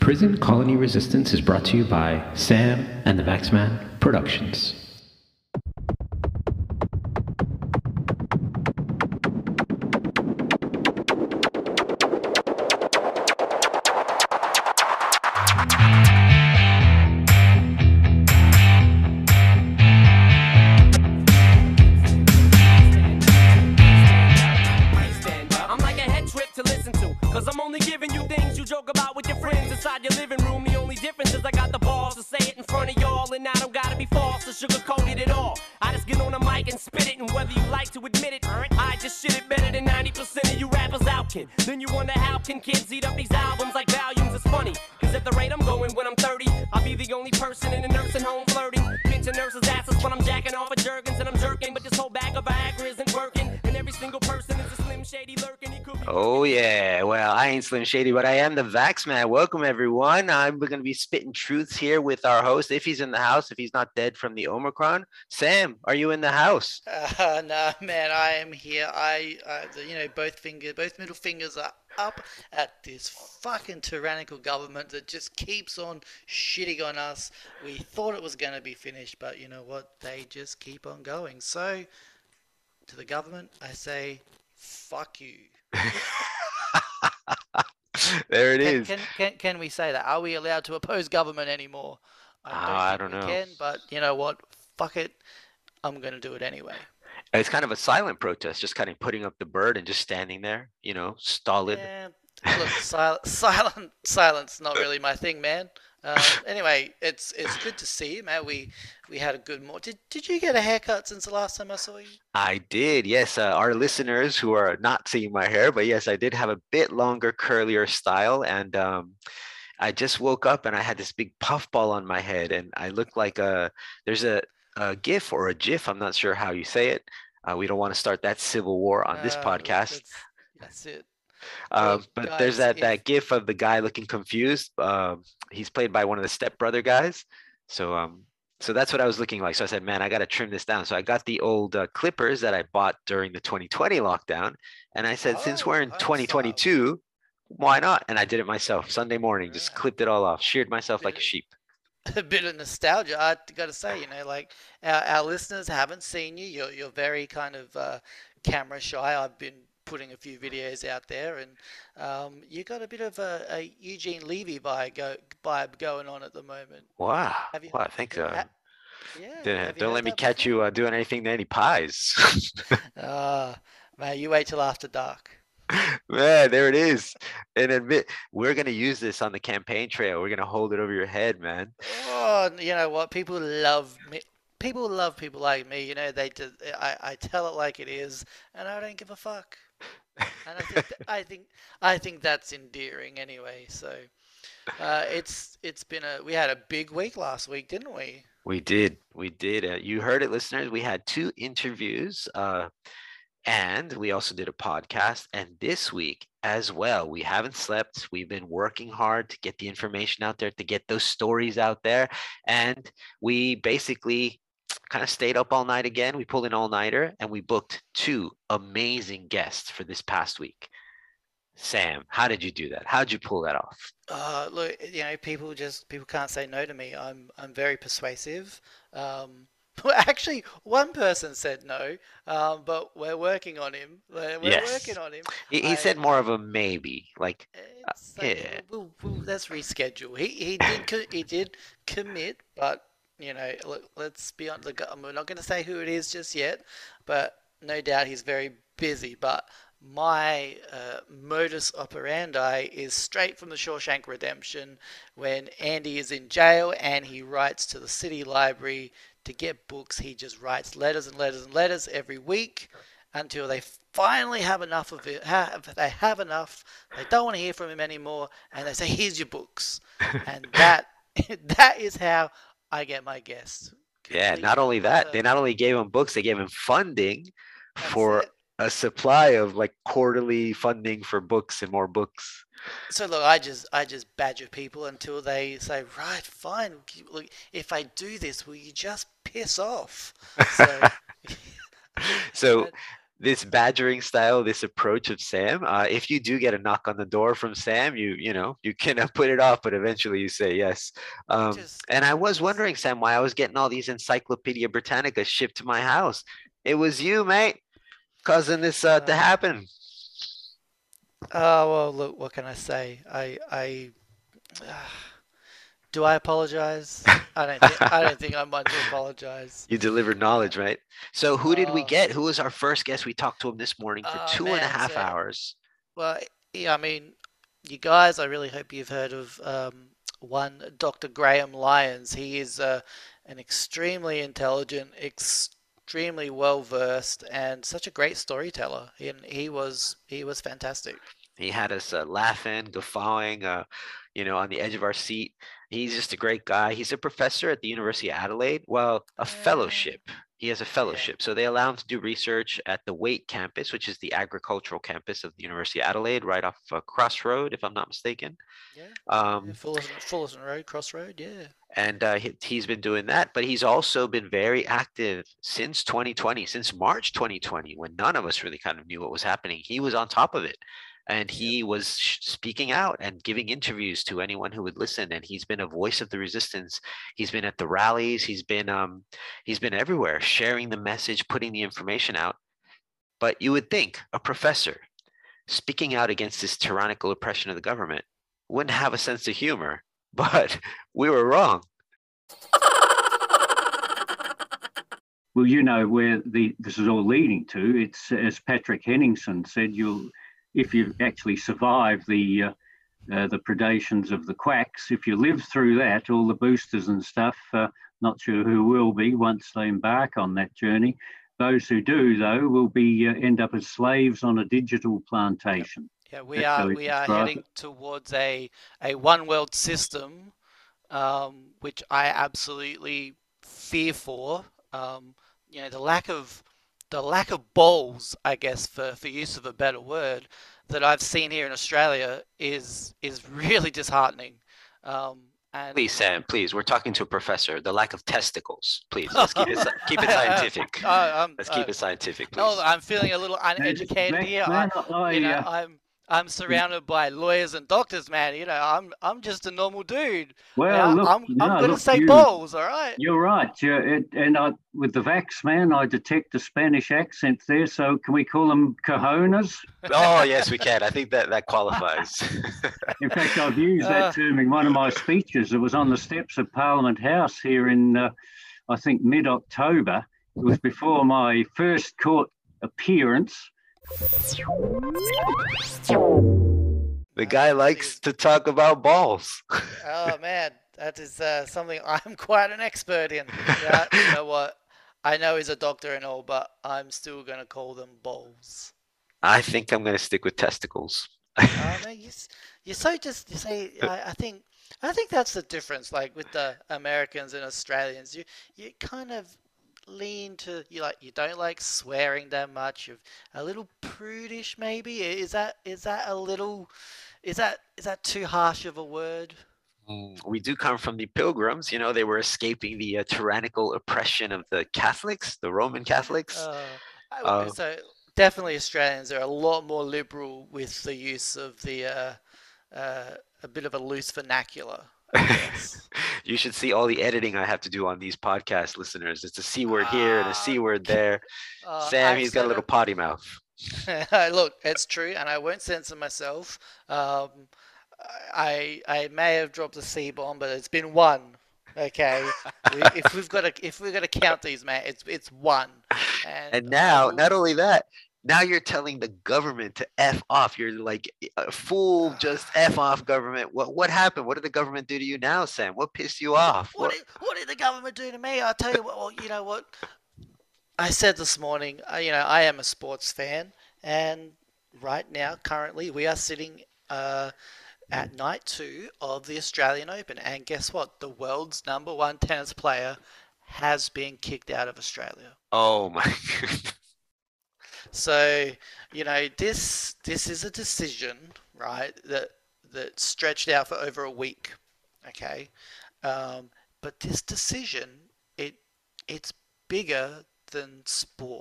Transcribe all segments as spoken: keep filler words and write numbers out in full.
Prison Colony Resistance is brought to you by Sam and the Vaxman Productions. I'm like a head trip to listen to, cause I'm only giving you things you joke about with your friends inside your living room. The only difference is I got the balls to say it in front of y'all, and I don't gotta be false or sugarcoat it at all. I just get on the mic and spit it, and whether you like to admit it, I just shit it better than ninety percent of you rappers out, kid. Then you wonder how can kids eat up these albums like volumes. It's funny, cause at the rate I'm going when I'm thirty, I'll be the only person in a nursing home flirting, pinching nurses' asses when I'm jacking off of Jergens and I'm jerking, but this whole bag of Viagra isn't working, and every single person is a Slim Shady lurking. He could be Oh yeah, well I ain't Slim Shady, but I am the Vaxman. Welcome everyone. I'm going to be spitting truths here with our host, if he's in the house, if he's not dead from the Omicron. Sam, are you in the house? Uh, no, man, I am here. I, uh, the, you know, both fingers, both middle fingers are up at this fucking tyrannical government that just keeps on shitting on us. We thought it was going to be finished, but you know what? They just keep on going. So, to the government, I say, fuck you. There it Can, is. can, can, can we say that? Are we allowed to oppose government anymore? Ah, I think don't we know. Can, but you know what? Fuck it. I'm going to do it anyway. It's kind of a silent protest, just kind of putting up the bird and just standing there, you know, stolid. Yeah, look, sil- silent, silence, not really my thing, man. Um, anyway, it's it's good to see you, man. We we had a good morning. Did Did you get a haircut since the last time I saw you? I did, yes. Uh, our listeners who are not seeing my hair, but yes, I did have a bit longer, curlier style, and um, I just woke up and I had this big puffball on my head, and I looked like a there's a, a GIF or a GIF. I'm not sure how you say it. Uh, we don't want to start that civil war on this Uh, podcast. that's that's it. Um, Well, but there's guys, that if that GIF of the guy looking confused. Um, he's played by one of the Step Brother guys. So um, so that's what I was looking like. So I said, man, I got to trim this down. So I got the old uh, clippers that I bought during the twenty twenty lockdown, and I said, since oh, we're in home style, twenty twenty-two, why not? And I did it myself. Sunday morning, just right? clipped it all off, sheared myself Bit like a of, sheep. a bit of nostalgia. I got to say, you know, like our, our listeners haven't seen you. You're you're very kind of uh, camera shy. I've been putting a few videos out there, and um, you got a bit of a, a Eugene Levy vibe, go, vibe going on at the moment. Wow. Have you? Well, I think Yeah, uh, ha, yeah. don't Have you don't heard let me that catch before? you uh, doing anything to any pies. Ah, man, you wait till after dark. Man, there it is. And admit we're gonna use this on the campaign trail. We're gonna hold it over your head, man. Oh, you know what? People love me. People love people like me. You know, they just, I, I tell it like it is, and I don't give a fuck. And I think th- I think I think that's endearing anyway. So uh, it's it's been a we had a big week last week, didn't we? We did. We did. Uh, you heard it, listeners. We had two interviews, uh, and we also did a podcast. And this week as well, we haven't slept. We've been working hard to get the information out there, to get those stories out there. And we basically kind of stayed up all night again. We pulled an all-nighter and we booked two amazing guests for this past week. Sam, how did you do that? How did you pull that off? Uh, look, you know, people just people can't say no to me. I'm I'm very persuasive. Um, well, actually, one person said no, um, but we're working on him. We're, we're working Yes. on him. He, he I said more of a maybe. Like, uh, It's like yeah. we'll, we'll, let's reschedule. He he did co- he did commit, but you know, look, let's be on the. We're not going to say who it is just yet, but no doubt he's very busy. But my uh, modus operandi is straight from the Shawshank Redemption, when Andy is in jail and he writes to the city library to get books. He just writes letters and letters and letters every week until they finally have enough of it. Have, they have enough. They don't want to hear from him anymore, and they say, "Here's your books," and that that is how I get my guests. Yeah, Complete not only that, utter. they not only gave him books, they gave him funding That's for it. a supply of like quarterly funding for books and more books. So look, I just I just badger people until they say, right, fine. Look, if I do this, will you just piss off? So So this badgering style, this approach of Sam. Uh, if you do get a knock on the door from Sam, you you know you can uh, put it off, but eventually you say yes. Um, Just, and I was just wondering, Sam, why I was getting all these Encyclopedia Britannica shipped to my house. It was you, mate, causing this uh, to uh, happen. oh well, look, what can I say? I I do I apologize? I don't think I don't think I'm one to apologize. You delivered knowledge, right? So who did we Oh, get? Who was our first guest? We talked to him this morning for oh two and a man, half so hours. well, yeah, I mean, you guys, I really hope you've heard of um, one Doctor Graham Lyons. He is uh, an extremely intelligent, extremely well versed, and such a great storyteller. And he was he was fantastic. He had us uh, laughing, guffawing, uh, you know, on the edge of our seat. He's just a great guy. He's a professor at the University of Adelaide. Well, a Uh, fellowship. He has a yeah, fellowship. So they allow him to do research at the Waite campus, which is the agricultural campus of the University of Adelaide, right off uh, Crossroad, if I'm not mistaken. yeah, yeah. Um, Fullerton, Fullerton Road, Crossroad, yeah. and uh, he, he's been doing that, but he's also been very active since twenty twenty, since March twenty twenty, when none of us really kind of knew what was happening. He was on top of it, and Yep. he was sh- speaking out and giving interviews to anyone who would listen. And he's been a voice of the resistance. He's been at the rallies. He's been um, he's been everywhere, sharing the message, putting the information out. But you would think a professor speaking out against this tyrannical oppression of the government wouldn't have a sense of humor, but we were wrong. Well, you know where the this is all leading to. It's as Patrick Henningsen said, you'll if you actually survive the uh, uh, the predations of the quacks, if you live through that, all the boosters and stuff. Uh, not sure who will be once they embark on that journey. Those who do, though, will be uh, end up as slaves on a digital Yep. plantation. Yeah, we That's how are he we are described heading it. towards a a one world system, um, which I absolutely fear for. Um, you know, the lack of the lack of balls, I guess, for, for use of a better word, that I've seen here in Australia is is really disheartening. Um, and Please, Sam, please. We're talking to a professor. The lack of testicles. Please, let's keep it sci- keep it I, scientific. I, I'm, Let's uh, keep it scientific, oh, please. I'm feeling a little Now, uneducated Max, here. I, man, I, you know, uh, I'm I'm surrounded by lawyers and doctors, man. You know, I'm I'm just a normal dude. well, Yeah, look, I'm I'm no, gonna look, say you. balls, all right? You're right. Yeah, it, and I, with the Vax man, I detect a Spanish accent there. So can we call them cojones? Oh, yes, we can. I think that that qualifies. In fact, I've used that Uh, term in one of my speeches. It was on the steps of Parliament House here in, uh, I think, mid-October. It was before my first court appearance. The that guy that likes is, to talk about balls. oh man, that is uh, something I'm quite an expert in. Yeah, you know what? I know he's a doctor and all, but I'm still gonna call them balls. I think I'm going to stick with testicles. Oh man, you s- you're so just you say I, I think I think that's the difference. Like with the Americans and Australians, you you kind of lean to you like you don't like swearing that much. You're a little prudish, maybe. Is that is that a little is that is that too harsh of a word? Mm, we do come from the Pilgrims. You know, they were escaping the uh, tyrannical oppression of the Catholics, the Roman Catholics. Uh, I w Uh, so definitely Australians are a lot more liberal with the use of the uh, uh, a bit of a loose vernacular, I guess. you should see all the editing I have to do on these podcast listeners. It's a C word here and a Ah, C word there. uh, Sam, I've he's got a said little it. potty mouth. Look, it's true, and I won't censor myself. Um, I I may have dropped a C bomb, but it's been one. Okay, we, if we've got to if we're gonna count these, man, it's it's one, and And I now, will. not only that, now you're telling the government to F off. You're like a fool, just F off government. What what happened? What did the government do to you now, Sam? What pissed you off? What What? did what did the government do to me? I'll tell you what. Well, you know what I said this morning. Uh, you know, I am a sports fan, and right now, currently, we are sitting. Uh, at night two of the Australian Open. And guess what? The world's number one tennis player has been kicked out of Australia. Oh my God. So, you know, this this is a decision, right, that that stretched out for over a week. Okay. Um, but this decision, it it's bigger than sport.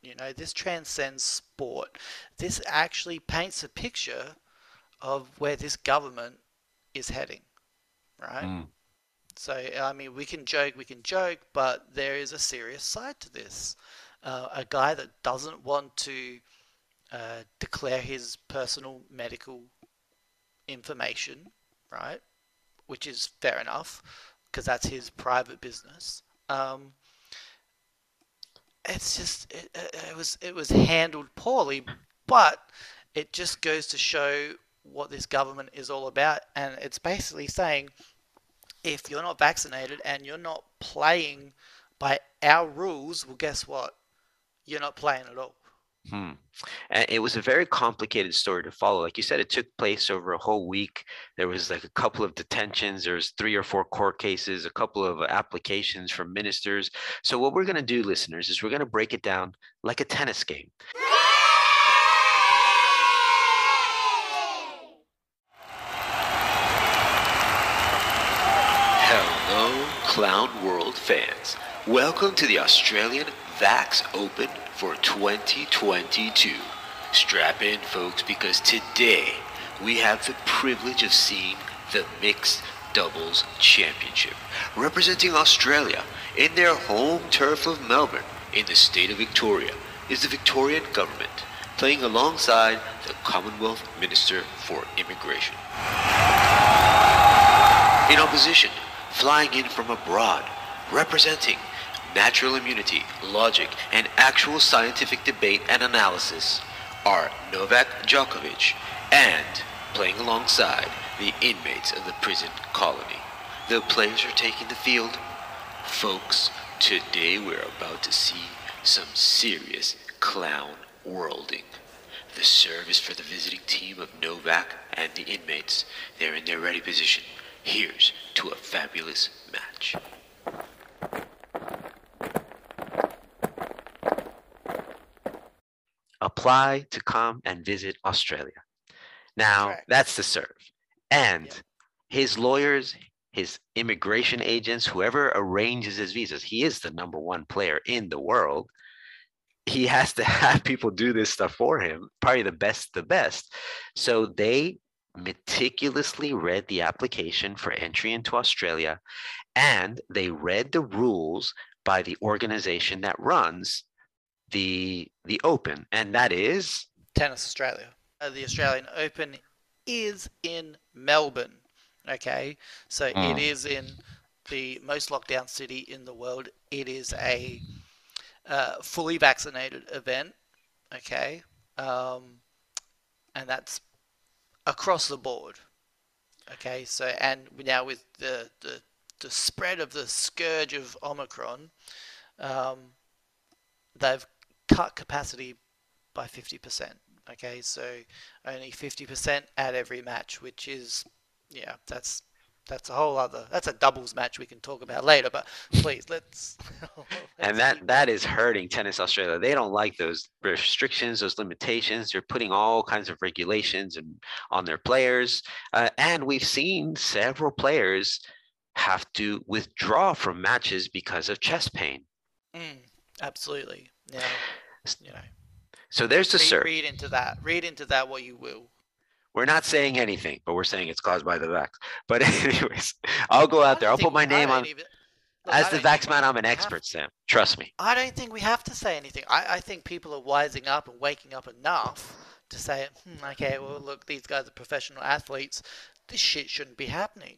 You know, this transcends sport. This actually paints a picture of where this government is heading, right? Mm. So, I mean, we can joke, we can joke, but there is a serious side to this. Uh, a guy that doesn't want to uh, declare his personal medical information, right? Which is fair enough, because that's his private business. Um, it's just it, it was it was handled poorly, but it just goes to show what this government is all about, and it's basically saying if you're not vaccinated and you're not playing by our rules, well, guess what? You're not playing at all. Hmm. And it was a very complicated story to follow. Like you said, it took place over a whole week. There was like a couple of detentions. There was three or four court cases, a couple of applications from ministers. So what we're going to do, listeners, is we're going to break it down like a tennis game. Hello, Clown World fans. Welcome to the Australian Vax Open for twenty twenty-two. Strap in, folks, because today we have the privilege of seeing the Mixed Doubles Championship, representing Australia in their home turf of Melbourne in the state of Victoria, is the Victorian government, playing alongside the Commonwealth Minister for Immigration. In opposition, flying in from abroad, representing natural immunity, logic, and actual scientific debate and analysis, are Novak Djokovic and, playing alongside, the inmates of the prison colony. The players are taking the field. Folks, today we're about to see some serious clown worlding. The serve is for the visiting team of Novak and the inmates. They're in their ready position. Here's to a fabulous match. Apply to come and visit Australia. Now, Correct. that's the serve. And Yep. his lawyers, his immigration agents, whoever arranges his visas, he is the number one player in the world. He has to have people do this stuff for him, probably the best, the best. So they meticulously read the application for entry into Australia, and they read the rules by the organization that runs the the Open, and that is Tennis Australia. Uh, the Australian Open is in Melbourne. Okay, so Mm. it is in the most locked down city in the world. It is a uh, fully vaccinated event. Okay, um, and that's across the board. Okay, so and now with the the, the spread of the scourge of Omicron, um, they've cut capacity by fifty percent. Okay, so only fifty percent at every match, which is, yeah, that's that's a whole other, that's a doubles match we can talk about later, but please, let's... and let's that keep- that is hurting Tennis Australia. They don't like those restrictions, those limitations. They're putting all kinds of regulations and on their players, uh, and we've seen several players have to withdraw from matches because of chest pain. Mm, absolutely. Now, you know, So there's the read, serve. read into that. Read into that what you will. We're not saying anything, but we're saying it's caused by the vax. But anyways, I'll go I out there. don't I'll put think my we- I name don't on. even- look, I As the don't think vax we man, I'm an have- expert, Sam. Trust me. I don't think we have to say anything. I, I think people are wising up and waking up enough to say, hmm, okay, well, look, these guys are professional athletes. This shit shouldn't be happening.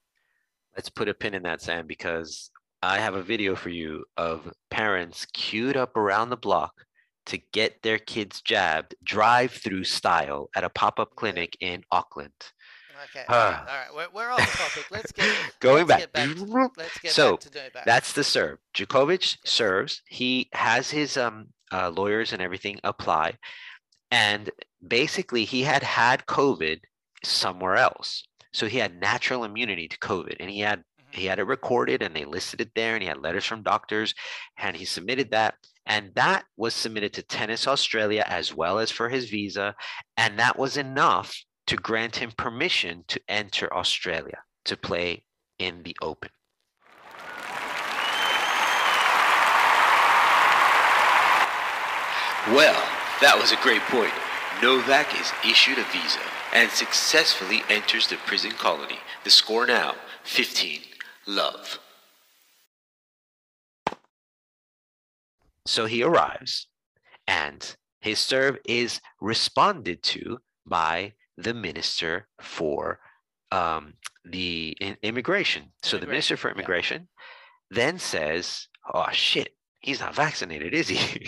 Let's put a pin in that, Sam, because I have a video for you of parents queued up around the block to get their kids jabbed drive-through style at a pop-up clinic in Auckland. Okay, Ah. all right, all right. We're, we're off topic. Let's get Going let's back. Get back to, let's get So, back to Novak. That's the serve. Djokovic Yes. serves. He has his um uh, lawyers and everything apply, and basically he had had COVID somewhere else, so he had natural immunity to COVID, and he had Mhm. he had it recorded, and they listed it there, and he had letters from doctors, and he submitted that, and that was submitted to Tennis Australia as well as for his visa, and that was enough to grant him permission to enter Australia to play in the Open. Well, that was a great point. Novak is issued a visa and successfully enters the prison colony. The score now, fifteen love. So he arrives, and his serve is responded to by the Minister for um, the in- immigration. So the Minister for Immigration yeah. then says, oh shit, he's not vaccinated, is he?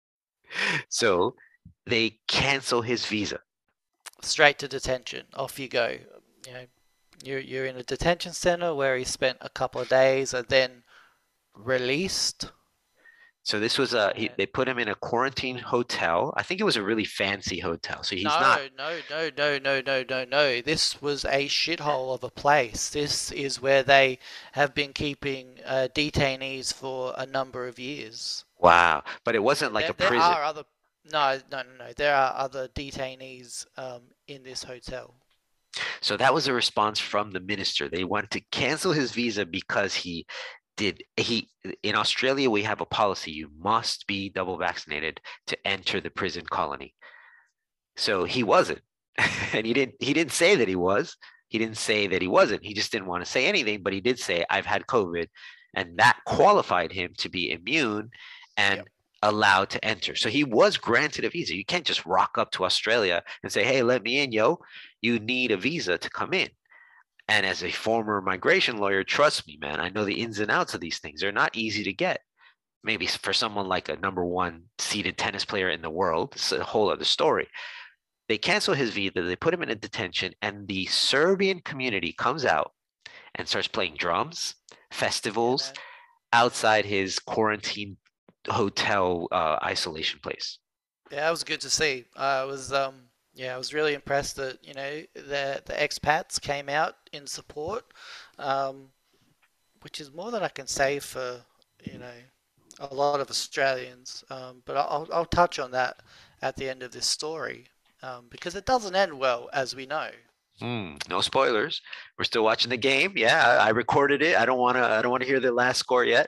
So they cancel his visa. Straight to detention. Off you go. You know, you're, you're in a detention center where he spent a couple of days and then released. So this was a, he, they put him in a quarantine hotel. I think it was a really fancy hotel. So he's no, not. No, no, no, no, no, no, no. This was a shithole of a place. This is where they have been keeping uh, detainees for a number of years. Wow. But it wasn't like there, a prison. There are other, no, no, no, no. There are other detainees um, in this hotel. So that was a response from the minister. They wanted to cancel his visa because he did he in Australia we have a policy, you must be double vaccinated to enter the prison colony. So he wasn't. And he didn't he didn't say that he was. He didn't say that he wasn't. He just didn't want to say anything, but he did say I've had COVID, and that qualified him to be immune and yep. allowed to enter. So he was granted a visa. You can't just rock up to Australia and say, "Hey, let me in, yo." You need a visa to come in. And as a former migration lawyer, trust me, man, I know the ins and outs of these things. They're not easy to get. Maybe for someone like a number one seeded tennis player in the world, it's a whole other story. They cancel his visa, they put him in a detention, and the Serbian community comes out and starts playing drums, festivals, yeah, outside his quarantine hotel uh, isolation place. Yeah, that was good to see. Uh, it was... Um... Yeah, I was really impressed that, you know, the the expats came out in support, um, which is more than I can say for, you know, a lot of Australians. Um, but I'll, I'll touch on that at the end of this story, um, because it doesn't end well, as we know. Mm, no spoilers. We're still watching the game. Yeah, I recorded it. I don't want to. I don't want to hear the last score yet.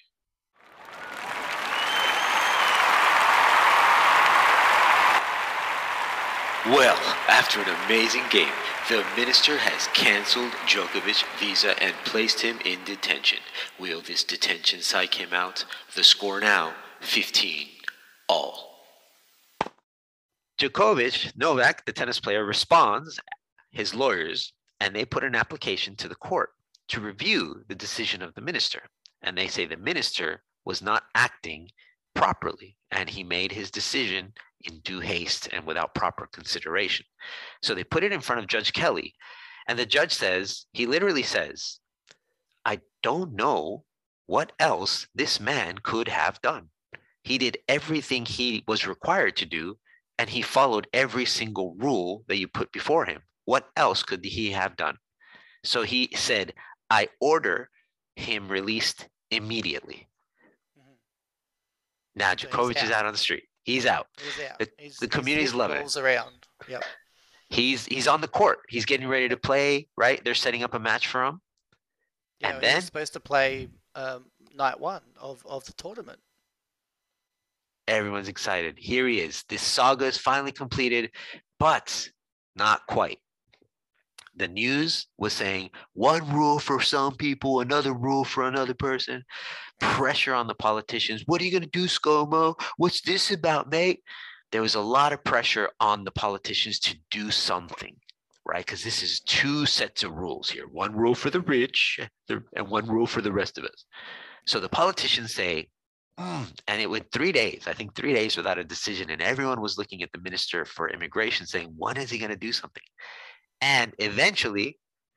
Well, after an amazing game, the minister has cancelled Djokovic's visa and placed him in detention. Will this detention psych him out? The score now, fifteen all. Djokovic, Novak, the tennis player, responds, his lawyers, and they put an application to the court to review the decision of the minister. And they say the minister was not acting properly, and he made his decision in due haste and without proper consideration. So they put it in front of Judge Kelly, and the judge says, he literally says, I don't know what else this man could have done. He did everything he was required to do, and he followed every single rule that you put before him. What else could he have done? So he said, I order him released immediately. Mm-hmm. Now Djokovic so is out on the street. He's out. He's out. The, he's, the community's loving it. Around. Yep. He's he's on the court. He's getting ready to play, right? They're setting up a match for him. Yeah, and then he's supposed to play um, night one of, of the tournament. Everyone's excited. Here he is. This saga is finally completed, but not quite. The news was saying one rule for some people, another rule for another person. Pressure on the politicians. What are you going to do, ScoMo? What's this about, mate? There was a lot of pressure on the politicians to do something, right? Because this is two sets of rules here. One rule for the rich and one rule for the rest of us. So the politicians say, mm, and it went three days, I think three days without a decision. And everyone was looking at the Minister for Immigration saying, when is he going to do something? And eventually,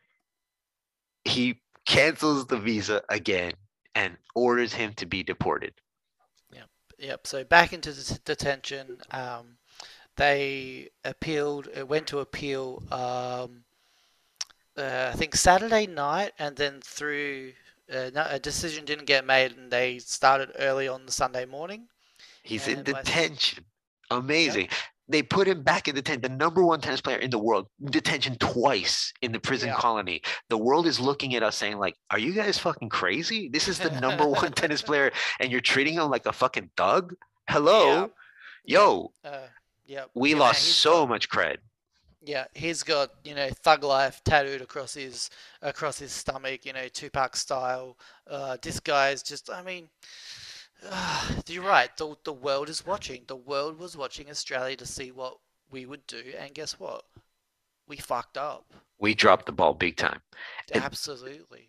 he cancels the visa again and orders him to be deported. Yep, yep. So back into the detention. Um, they appealed. It went to appeal. Um, uh, I think Saturday night, and then through uh, no, a decision didn't get made, and they started early on the Sunday morning. He's in detention. Amazing. Yep. They put him back in detention, the number one tennis player in the world, detention twice in the prison yeah. colony. The world is looking at us saying, like, are you guys fucking crazy? This is the number one tennis player, and you're treating him like a fucking thug? Hello? Yo, Uh, yeah, we yeah, man, lost he's so got, much cred. yeah, he's got, you know, Thug Life tattooed across his across his stomach, you know, Tupac style. Uh, this guy's just, I mean, uh, you're right. The the world is watching. The world was watching Australia to see what we would do, and guess what? We fucked up. We dropped the ball big time. It- Absolutely.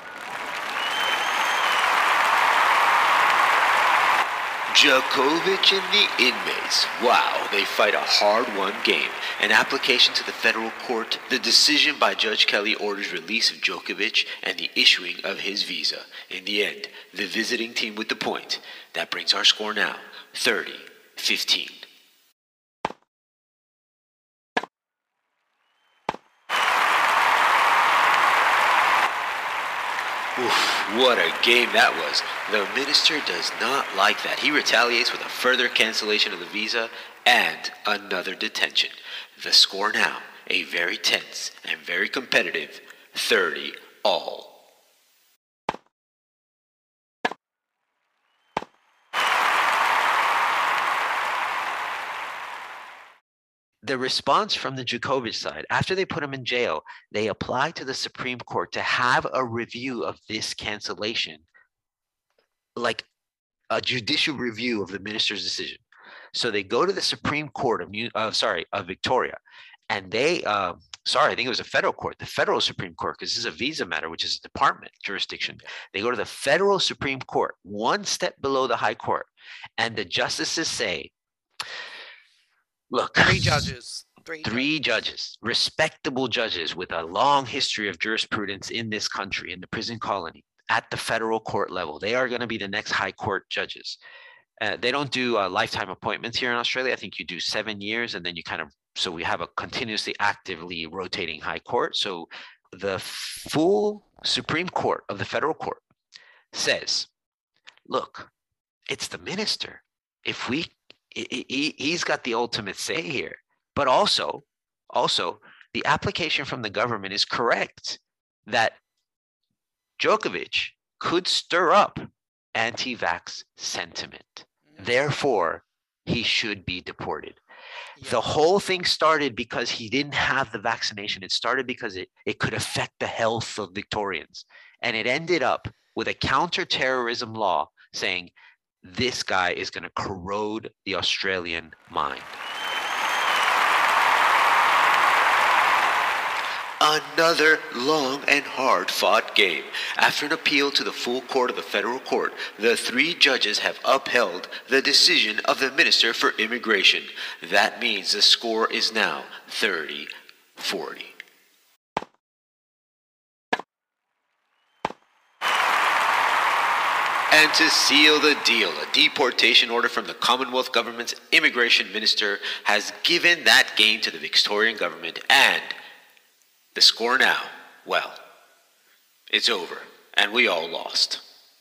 Djokovic and the inmates. Wow, they fight a hard-won game. An application to the federal court. The decision by Judge Kelly orders release of Djokovic and the issuing of his visa. In the end, the visiting team with the point. That brings our score now, thirty fifteen. Oof, what a game that was. The minister does not like that. He retaliates with a further cancellation of the visa and another detention. The score now, a very tense and very competitive thirty all. The response from the Djokovic side, after they put him in jail, they applied to the Supreme Court to have a review of this cancellation, like a judicial review of the minister's decision. So they go to the Supreme Court of, New, uh, sorry, of Victoria, and they, uh, sorry, I think it was a federal court, the federal Supreme Court, because this is a visa matter, which is a department jurisdiction. They go to the federal Supreme Court, one step below the High Court, and the justices say, look, Three judges. Three, three judges, respectable judges with a long history of jurisprudence in this country, in the prison colony, at the federal court level. They are going to be the next high court judges. Uh, they don't do uh, lifetime appointments here in Australia. I think you do seven years and then you kind of, so we have a continuously actively rotating high court. So the full Supreme Court of the federal court says, look, it's the minister. If we, he, he's got the ultimate say here. But also, also, the application from the government is correct that Djokovic could stir up anti-vax sentiment. Therefore, he should be deported. Yeah. The whole thing started because he didn't have the vaccination. It started because it, it could affect the health of Victorians. And it ended up with a counter-terrorism law saying this guy is going to corrode the Australian mind. Another long and hard-fought game. After an appeal to the full court of the federal court, the three judges have upheld the decision of the Minister for Immigration. That means the score is now thirty forty. And to seal the deal, a deportation order from the Commonwealth Government's Immigration Minister has given that game to the Victorian government, and the score now, well, it's over, and we all lost.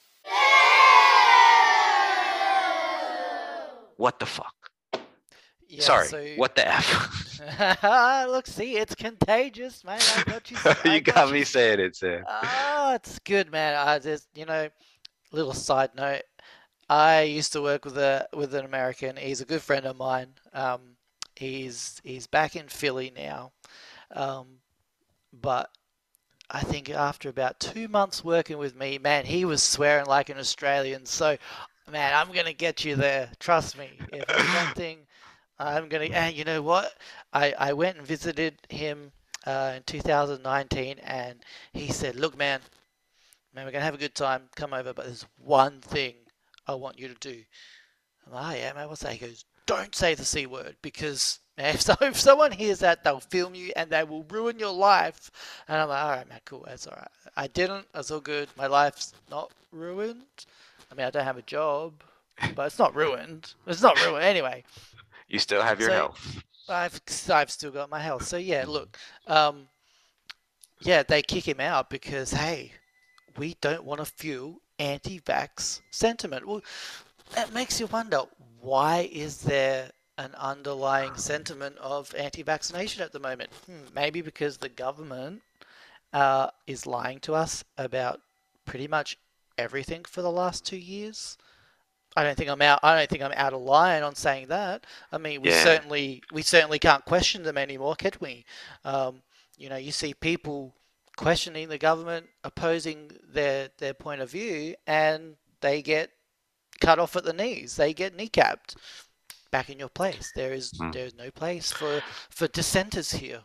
What the fuck? Yeah, Sorry, so- what the F? Look, see, it's contagious, man. I got you. I You got me saying it, Sam. Oh, it's good, man. I just, you know, little side note. I used to work with a with an American. He's a good friend of mine. Um, he's he's back in Philly now, um, but I think after about two months working with me, man, he was swearing like an Australian. So, man, I'm gonna get you there. Trust me. If there's one thing, I'm gonna. And you know what? I I went and visited him uh, in two thousand nineteen, and he said, "Look, man." Man, we're going to have a good time. Come over, but there's one thing I want you to do. I'm like, oh, yeah, man, what's that? He goes, don't say the C word, because man, if, so, if someone hears that, they'll film you and they will ruin your life. And I'm like, all right, man, cool. That's all right. I didn't. That's all good. My life's not ruined. I mean, I don't have a job, but it's not ruined. It's not ruined. Anyway. You still have your So- health. I've, I've still got my health. So, yeah, look. Um, yeah, they kick him out because, hey, we don't want to fuel anti-vax sentiment. Well, that makes you wonder, why is there an underlying sentiment of anti-vaccination at the moment? Hmm, maybe because the government uh, is lying to us about pretty much everything for the last two years. I don't think I'm out. I don't think I'm out of line on saying that. I mean, we Yeah. certainly we certainly can't question them anymore, can we? Um, you know, you see people questioning the government, opposing their their point of view, and they get cut off at the knees. They get kneecapped. Back in your place. There is Mhm. there is no place for for dissenters here.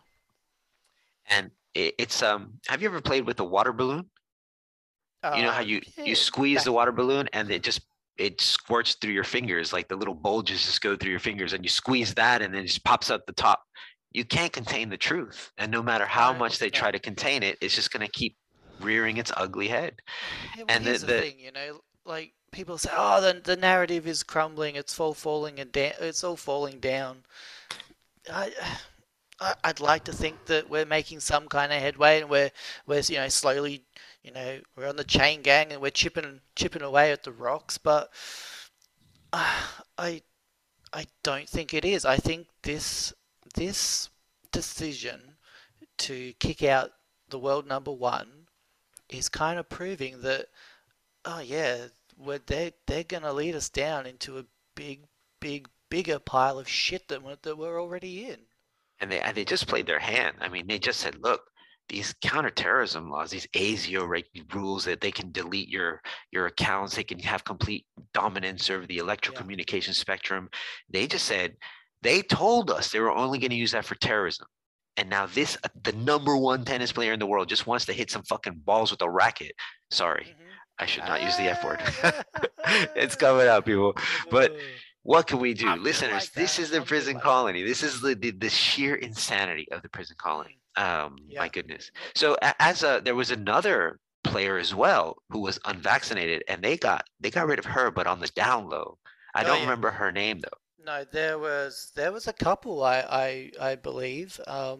And it, it's um. Have you ever played with a water balloon? You know how Uh, you yeah, you squeeze back- the water balloon and it just it squirts through your fingers, like the little bulges just go through your fingers, and you squeeze that and then it just pops up the top. You can't contain the truth, and no matter how No, much they no. try to contain it, it's just going to keep rearing its ugly head. Yeah, well, And the- here's the, the- thing, you know, like people say, oh, the the narrative is crumbling. It's all falling and da- it's all falling down. I. I- I'd like to think that we're making some kind of headway, and we're we're you know slowly, you know, we're on the chain gang and we're chipping chipping away at the rocks. But uh, I I don't think it is. I think this this decision to kick out the world number one is kind of proving that, oh yeah, we're, they they're gonna lead us down into a big, big, bigger pile of shit that we're, that we're already in. and they and they just played their hand. I mean, they just said, look, these counterterrorism laws, these A S I O reg- rules that they can delete your your accounts, they can have complete dominance over the electrocommunication spectrum. They just said they told us they were only going to use that for terrorism. And now this, uh, the number one tennis player in the world, just wants to hit some fucking balls with a racket. Sorry, Mm-hmm. I should not use the F word. It's coming out, people. But what can we do? I feel Listeners, like this that. is the I feel prison like colony. This is the, the, the sheer insanity of the prison colony. Um, Yeah. My goodness. So a- as a, there was another player as well who was unvaccinated, and they got they got rid of her, but on the down low. I Oh, don't yeah. remember her name though. No, there was there was a couple, I I, I believe, um,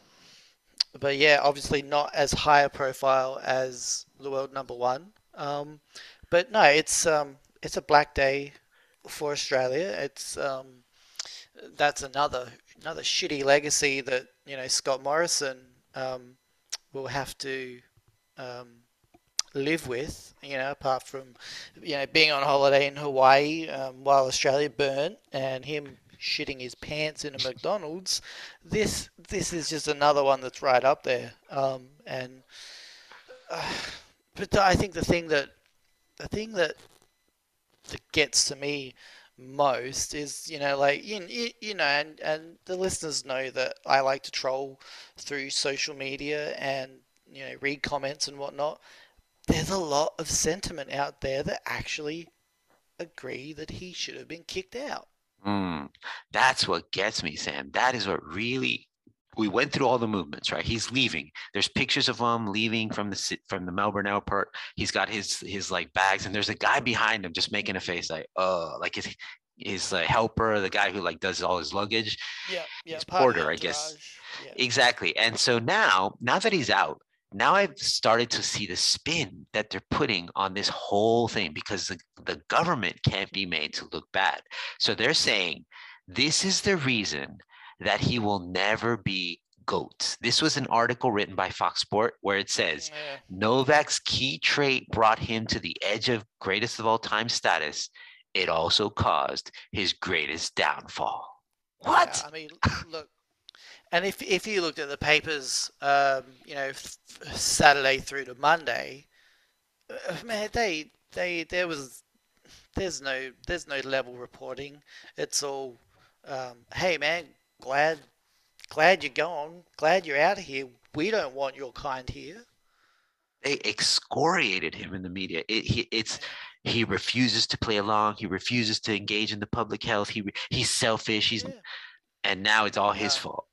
but yeah, obviously not as high a profile as the world number one. Um, but no, it's um it's a black day for Australia. It's um that's another another shitty legacy that you know Scott Morrison um will have to um live with. You know, apart from you know being on holiday in Hawaii um, while Australia burnt and him shitting his pants in a McDonald's. This this is just another one that's right up there. Um, and uh, but I think the thing that the thing that that gets to me most is you know like you, you, you know and, and the listeners know that I like to troll through social media and you know read comments and whatnot. There's a lot of sentiment out there that actually agree that he should have been kicked out. Mm, that's what gets me, Sam. That is what really. We went through all the movements, right? He's leaving. There's pictures of him leaving from the ci- from the Melbourne airport. He's got his his like bags, and there's a guy behind him just making a face like, oh, like his his uh, helper, the guy who like does all his luggage. Yeah, yeah, His part of the porter, I guess. entourage. Yeah. Exactly. And so now, now that he's out, now I've started to see the spin that they're putting on this whole thing because the, the government can't be made to look bad. So they're saying this is the reason that he will never be GOAT. This was an article written by Fox Sport where it says Yeah. Novak's key trait brought him to the edge of greatest of all time status. It also caused his greatest downfall. What? Yeah, I mean, look, and if if you looked at the papers, um, you know, f- Saturday through to Monday, uh, man, they they there was there's no there's no level reporting. It's all, um, hey man, glad glad you're gone, glad you're out of here. We don't want your kind here. They excoriated him in the media. It, he, it's he refuses to play along. He refuses to engage in the public health. He he's selfish. He's Yeah. and now it's all his Yeah. fault.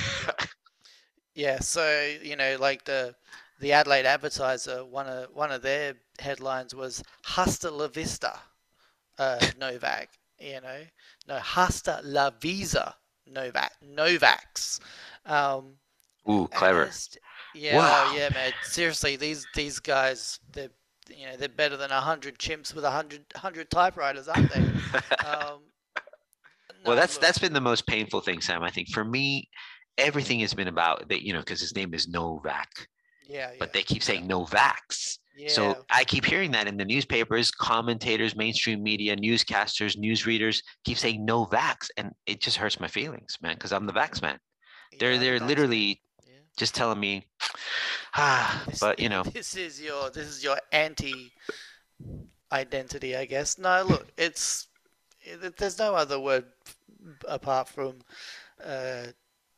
Yeah, so you know, like the the Adelaide Advertiser, one of one of their headlines was "Hasta la vista, uh, Novak." You know, no, "Hasta la visa, Novak, Novaks." Um, Ooh, and clever. just- yeah, Wow. oh, yeah, man. Seriously, these these guys, they're you know they're better than a hundred chimps with a hundred hundred typewriters, aren't they? Um, Well, no, that's look, that's been the most painful thing, Sam. I think for me, everything has been about that. You know, because his name is Novak, yeah, yeah. but they keep saying Novaks. So Yeah. I keep hearing that in the newspapers, commentators, mainstream media, newscasters, newsreaders keep saying no vax, and it just hurts my feelings, man, because I'm the vax man. You They're are the they're vax man. literally Yeah. just telling me, ah, This but you know, this is your this is your anti identity, I guess. No, look, it's it, there's no other word apart from uh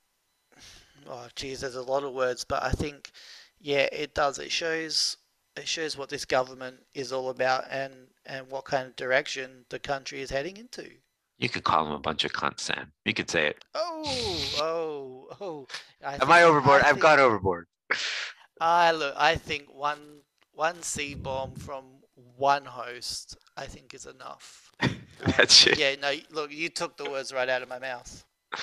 oh geez, there's a lot of words, but I think yeah, it does. It shows it shows what this government is all about and and what kind of direction the country is heading into. you could call them a bunch of cunts, Sam. You could say it. Oh, oh, oh. I Am I think I overboard? I've think gone overboard. I look, I think one one C bomb from one host, I think is enough. Um, That shit. yeah, no, look, you took the words right out of my mouth.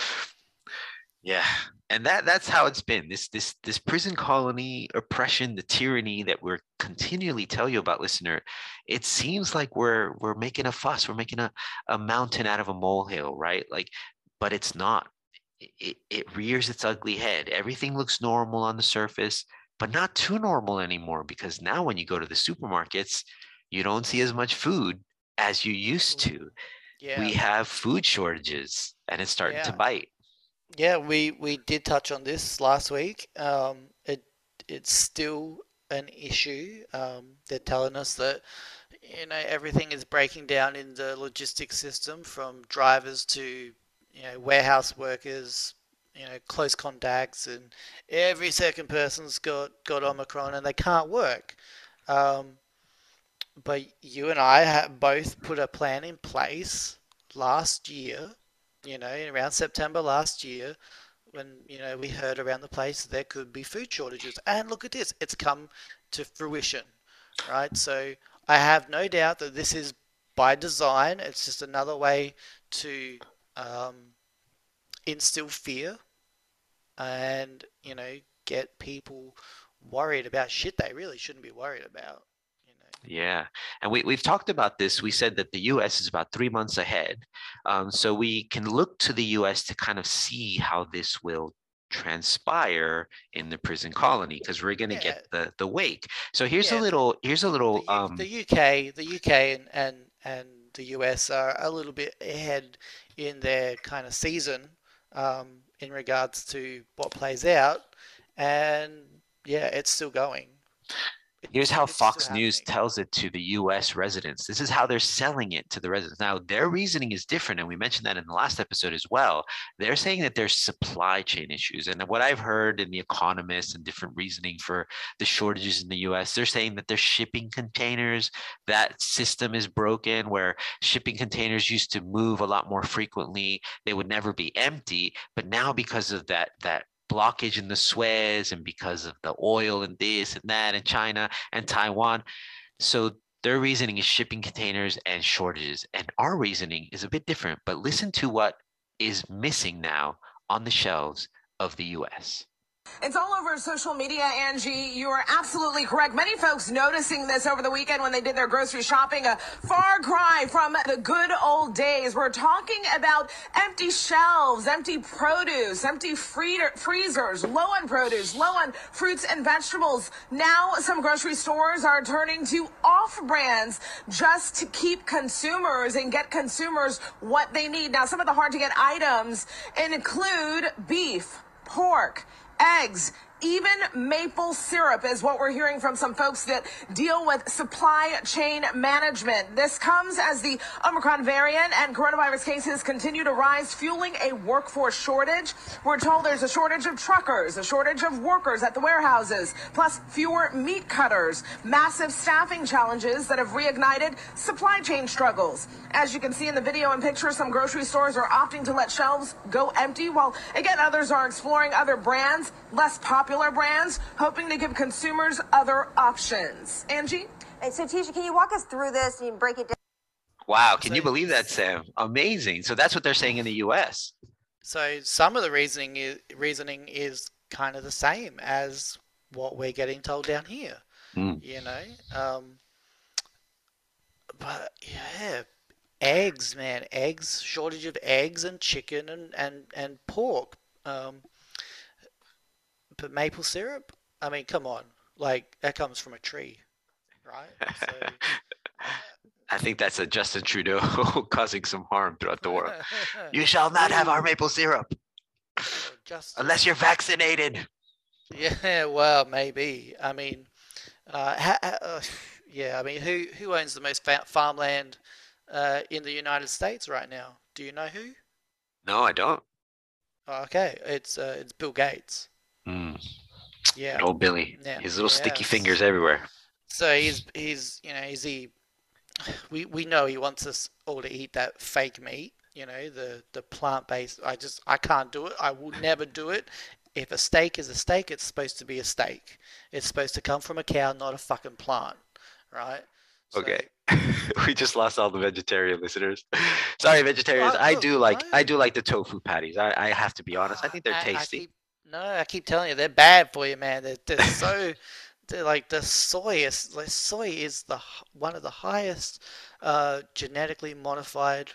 Yeah, and that that's how it's been. This this this prison colony oppression, the tyranny that we're continually tell you about, listener. It seems like we're we're making a fuss. We're making a, a mountain out of a molehill, right? Like, but it's not. It, it it rears its ugly head. Everything looks normal on the surface, but not too normal anymore, because now when you go to the supermarkets, you don't see as much food as you used to. Yeah, We have food shortages, and it's starting to yeah, bite. yeah. We we did touch on this last week. Um, it it's still an issue. Um, they're telling us that you know everything is breaking down in the logistics system, from drivers to you know warehouse workers, you know close contacts, and every second person's got got Omicron and they can't work. Um, but you and I have both put a plan in place last year, you know, around September last year, when, you know, we heard around the place there could be food shortages. And look at this, it's come to fruition, right? So I have no doubt that this is by design. It's just another way to um, instill fear and, you know, get people worried about shit they really shouldn't be worried about, you know. Yeah, and we we've talked about this. We said that the U S is about three months ahead, um, so we can look to the U S to kind of see how this will transpire in the prison colony, because we're going to Yeah, get the the wake. So here's a yeah. little here's a The little U, the um U K, the U K and, and and the U S are a little bit ahead in their kind of season um, in regards to what plays out, and yeah, it's still going. Here's It's how it's still Fox News happening. tells it to the U S residents. This is how they're selling it to the residents. Now, their reasoning is different, and we mentioned that in the last episode as well. They're saying that there's supply chain issues. And what I've heard in The Economist and different reasoning for the shortages in the U S, they're saying that there's shipping containers. That system is broken, where shipping containers used to move a lot more frequently. They would never be empty. But now, because of that, that blockage in the Suez, and because of the oil and this and that in China and Taiwan. So their reasoning is shipping containers and shortages. And our reasoning is a bit different, but listen to what is missing now on the shelves of the U S. It's all over social media, Angie. You are absolutely correct. Many folks noticing this over the weekend when they did their grocery shopping. A far cry from the good old days. We're talking about empty shelves, empty produce, empty freezer, freezers, low on produce, low on fruits and vegetables. Now some grocery stores are turning to off brands just to keep consumers and get consumers what they need. Now, some of the hard to get items include beef, pork, eggs, even maple syrup is what we're hearing from some folks that deal with supply chain management. This comes as the Omicron variant and coronavirus cases continue to rise, fueling a workforce shortage. We're told there's a shortage of truckers, a shortage of workers at the warehouses, plus fewer meat cutters, massive staffing challenges that have reignited supply chain struggles. As you can see in the video and picture, some grocery stores are opting to let shelves go empty, while again others are exploring other brands, less popular brands, hoping to give consumers other options. Angie? And so, Tisha, can you walk us through this and break it down? Wow, can So, you believe that, Sam? Amazing. So that's what they're saying in the U S. so some of the reasoning is reasoning is kind of the same as what we're getting told down here. Mm. You know, um, but yeah, eggs, man, eggs, shortage of eggs and chicken and and and pork. Um, but maple syrup, I mean, come on, like that comes from a tree. right? So. I think that's a Justin Trudeau causing some harm throughout the world. You shall not have our maple syrup Just, unless you're vaccinated. Yeah, well, maybe. I mean, uh, ha, ha, uh, yeah. I mean, who who owns the most fa- farmland uh, in the United States right now? Do you know who? No, I don't. Oh, okay, it's uh, it's Bill Gates. Mm. Yeah. Good old Billy. Yeah. His little sticky Yes. fingers everywhere. So he's he's you know is he? We we know he wants us all to eat that fake meat. You know the the plant based. I just I can't do it. I will never do it. If a steak is a steak, it's supposed to be a steak. It's supposed to come from a cow, not a fucking plant, right? So, Okay. We just lost all the vegetarian listeners. Sorry, vegetarians. Well, I look, do like no. I do like the tofu patties. I, I have to be honest. I think they're I- I tasty. keep- no, I keep telling you, they're bad for you, man. They're, they're so, they're like the soy is, like, soy is the h- one of the highest uh, genetically modified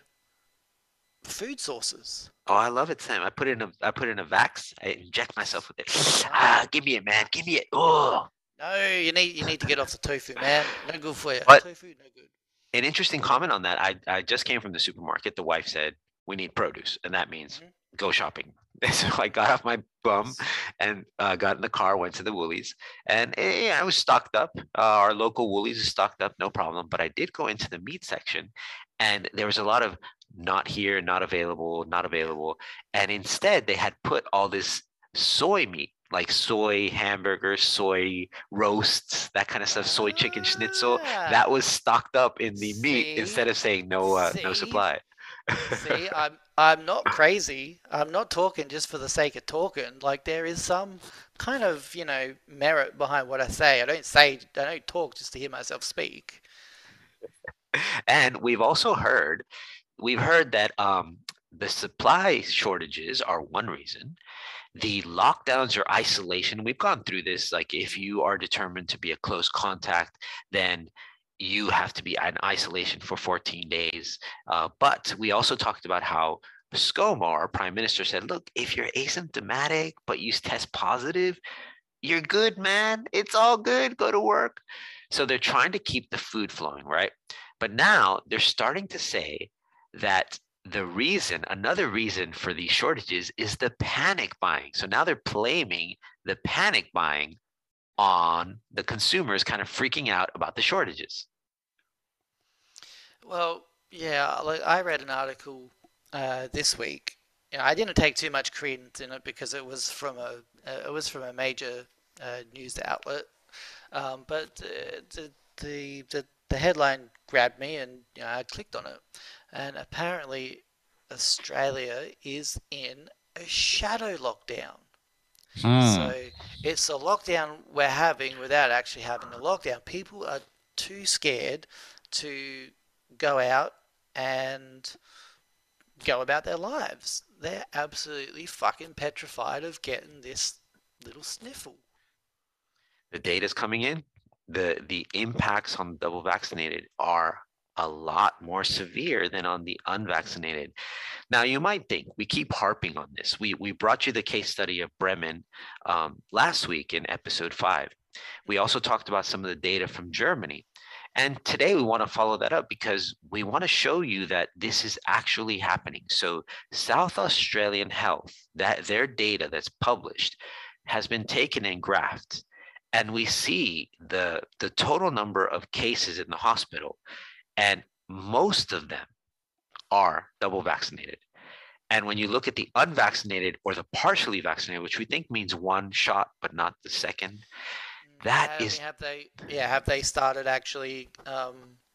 food sources. Oh, I love it, Sam. I put it in a I put it in a Vax. I inject myself with it. Ah, give me it, man. Give me it. Oh. No, you need you need to get off the tofu, man. No good for you. But- Tofu, no good. An interesting comment on that. I, I just came from the supermarket. The wife said, we need produce. And that means Mhm. go shopping. So I got off my bum and uh, got in the car, went to the Woolies. And eh, yeah, I was stocked up. Uh, our local Woolies is stocked up, no problem. But I did go into the meat section and there was a lot of not here, not available, not available. And instead, they had put all this soy meat, like soy hamburgers, soy roasts, that kind of stuff, soy chicken schnitzel. Ah. That was stocked up in the meat See? instead of saying no, uh, no See? supply. See, I'm I'm not crazy. I'm not talking just for the sake of talking. Like there is some kind of, you know, merit behind what I say. I don't say I don't talk just to hear myself speak. And we've also heard, we've heard that um, the supply shortages are one reason. The lockdowns or isolation, we've gone through this. Like if you are determined to be a close contact, then you have to be in isolation for fourteen days. Uh, but we also talked about how ScoMo, our prime minister, said, look, if you're asymptomatic, but you test positive, you're good, man. It's all good. Go to work. So they're trying to keep the food flowing, right? But now they're starting to say that the reason, another reason for these shortages is the panic buying. So now they're blaming the panic buying on the consumers kind of freaking out about the shortages. Well, yeah, like I read an article uh, this week. You know, I didn't take too much credence in it because it was from a uh, it was from a major uh, news outlet. Um, but uh, the, the the the headline grabbed me, and you know, I clicked on it, and apparently Australia is in a shadow lockdown. So it's a lockdown we're having without actually having a lockdown. People are too scared to go out and go about their lives. They're absolutely fucking petrified of getting this little sniffle. The data's coming in. The the impacts on double vaccinated are a lot more severe than on the unvaccinated. Now, you might think we keep harping on this. We we brought you the case study of Bremen um, last week in episode five. We also talked about some of the data from Germany. And today we want to follow that up because we want to show you that this is actually happening. So South Australian Health, that their data that's published has been taken and graphed. And we see the the total number of cases in the hospital. And most of them are double vaccinated. And when you look at the unvaccinated or the partially vaccinated, which we think means one shot, but not the second, that I is mean, have they? Yeah, have they started actually? Um,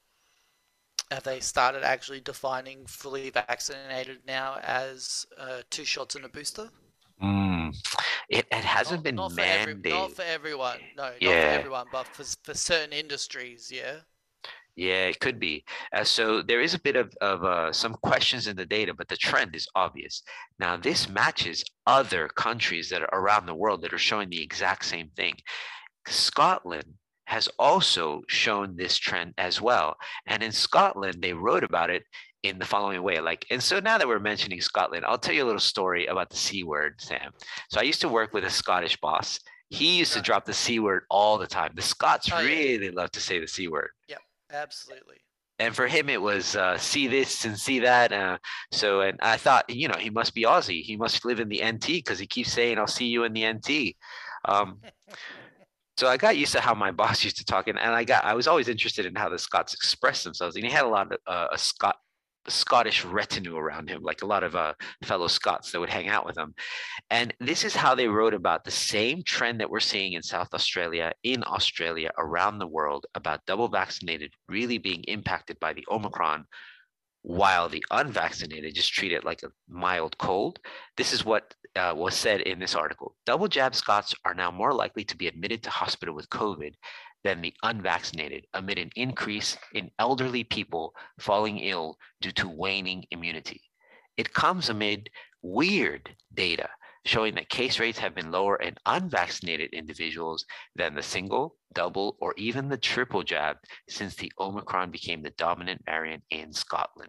have they started actually defining fully vaccinated now as uh, two shots and a booster? Mm, it, it hasn't been not for every, mandated. not for everyone. No, not Yeah. for everyone, but for for certain industries. Yeah. Yeah, it could be. Uh, so there is a bit of, of uh, some questions in the data, but the trend is obvious. Now, this matches other countries that are around the world that are showing the exact same thing. Scotland has also shown this trend as well. And in Scotland, they wrote about it in the following way. Like, and so now that we're mentioning Scotland, I'll tell you a little story about the C word, Sam. So I used to work with a Scottish boss, He used to Right. drop the C word all the time. The Scots Oh, yeah. really love to say the C word. Yep, absolutely. And for him, it was uh, see this and see that. Uh, so, and I thought, you know, he must be Aussie. He must live in the N T because he keeps saying, I'll see you in the N T. Um, so I got used to how my boss used to talk. And, and I got, I was always interested in how the Scots express themselves. And he had a lot of uh, a Scot, a Scottish retinue around him, like a lot of uh, fellow Scots that would hang out with him. And this is how they wrote about the same trend that we're seeing in South Australia, in Australia, around the world, about double vaccinated really being impacted by the Omicron, while the unvaccinated just treat it like a mild cold. This is what uh, was said in this article. Double jab Scots are now more likely to be admitted to hospital with COVID than the unvaccinated, amid an increase in elderly people falling ill due to waning immunity. It comes amid weird data showing that case rates have been lower in unvaccinated individuals than the single, double, or even the triple jab since the Omicron became the dominant variant in Scotland.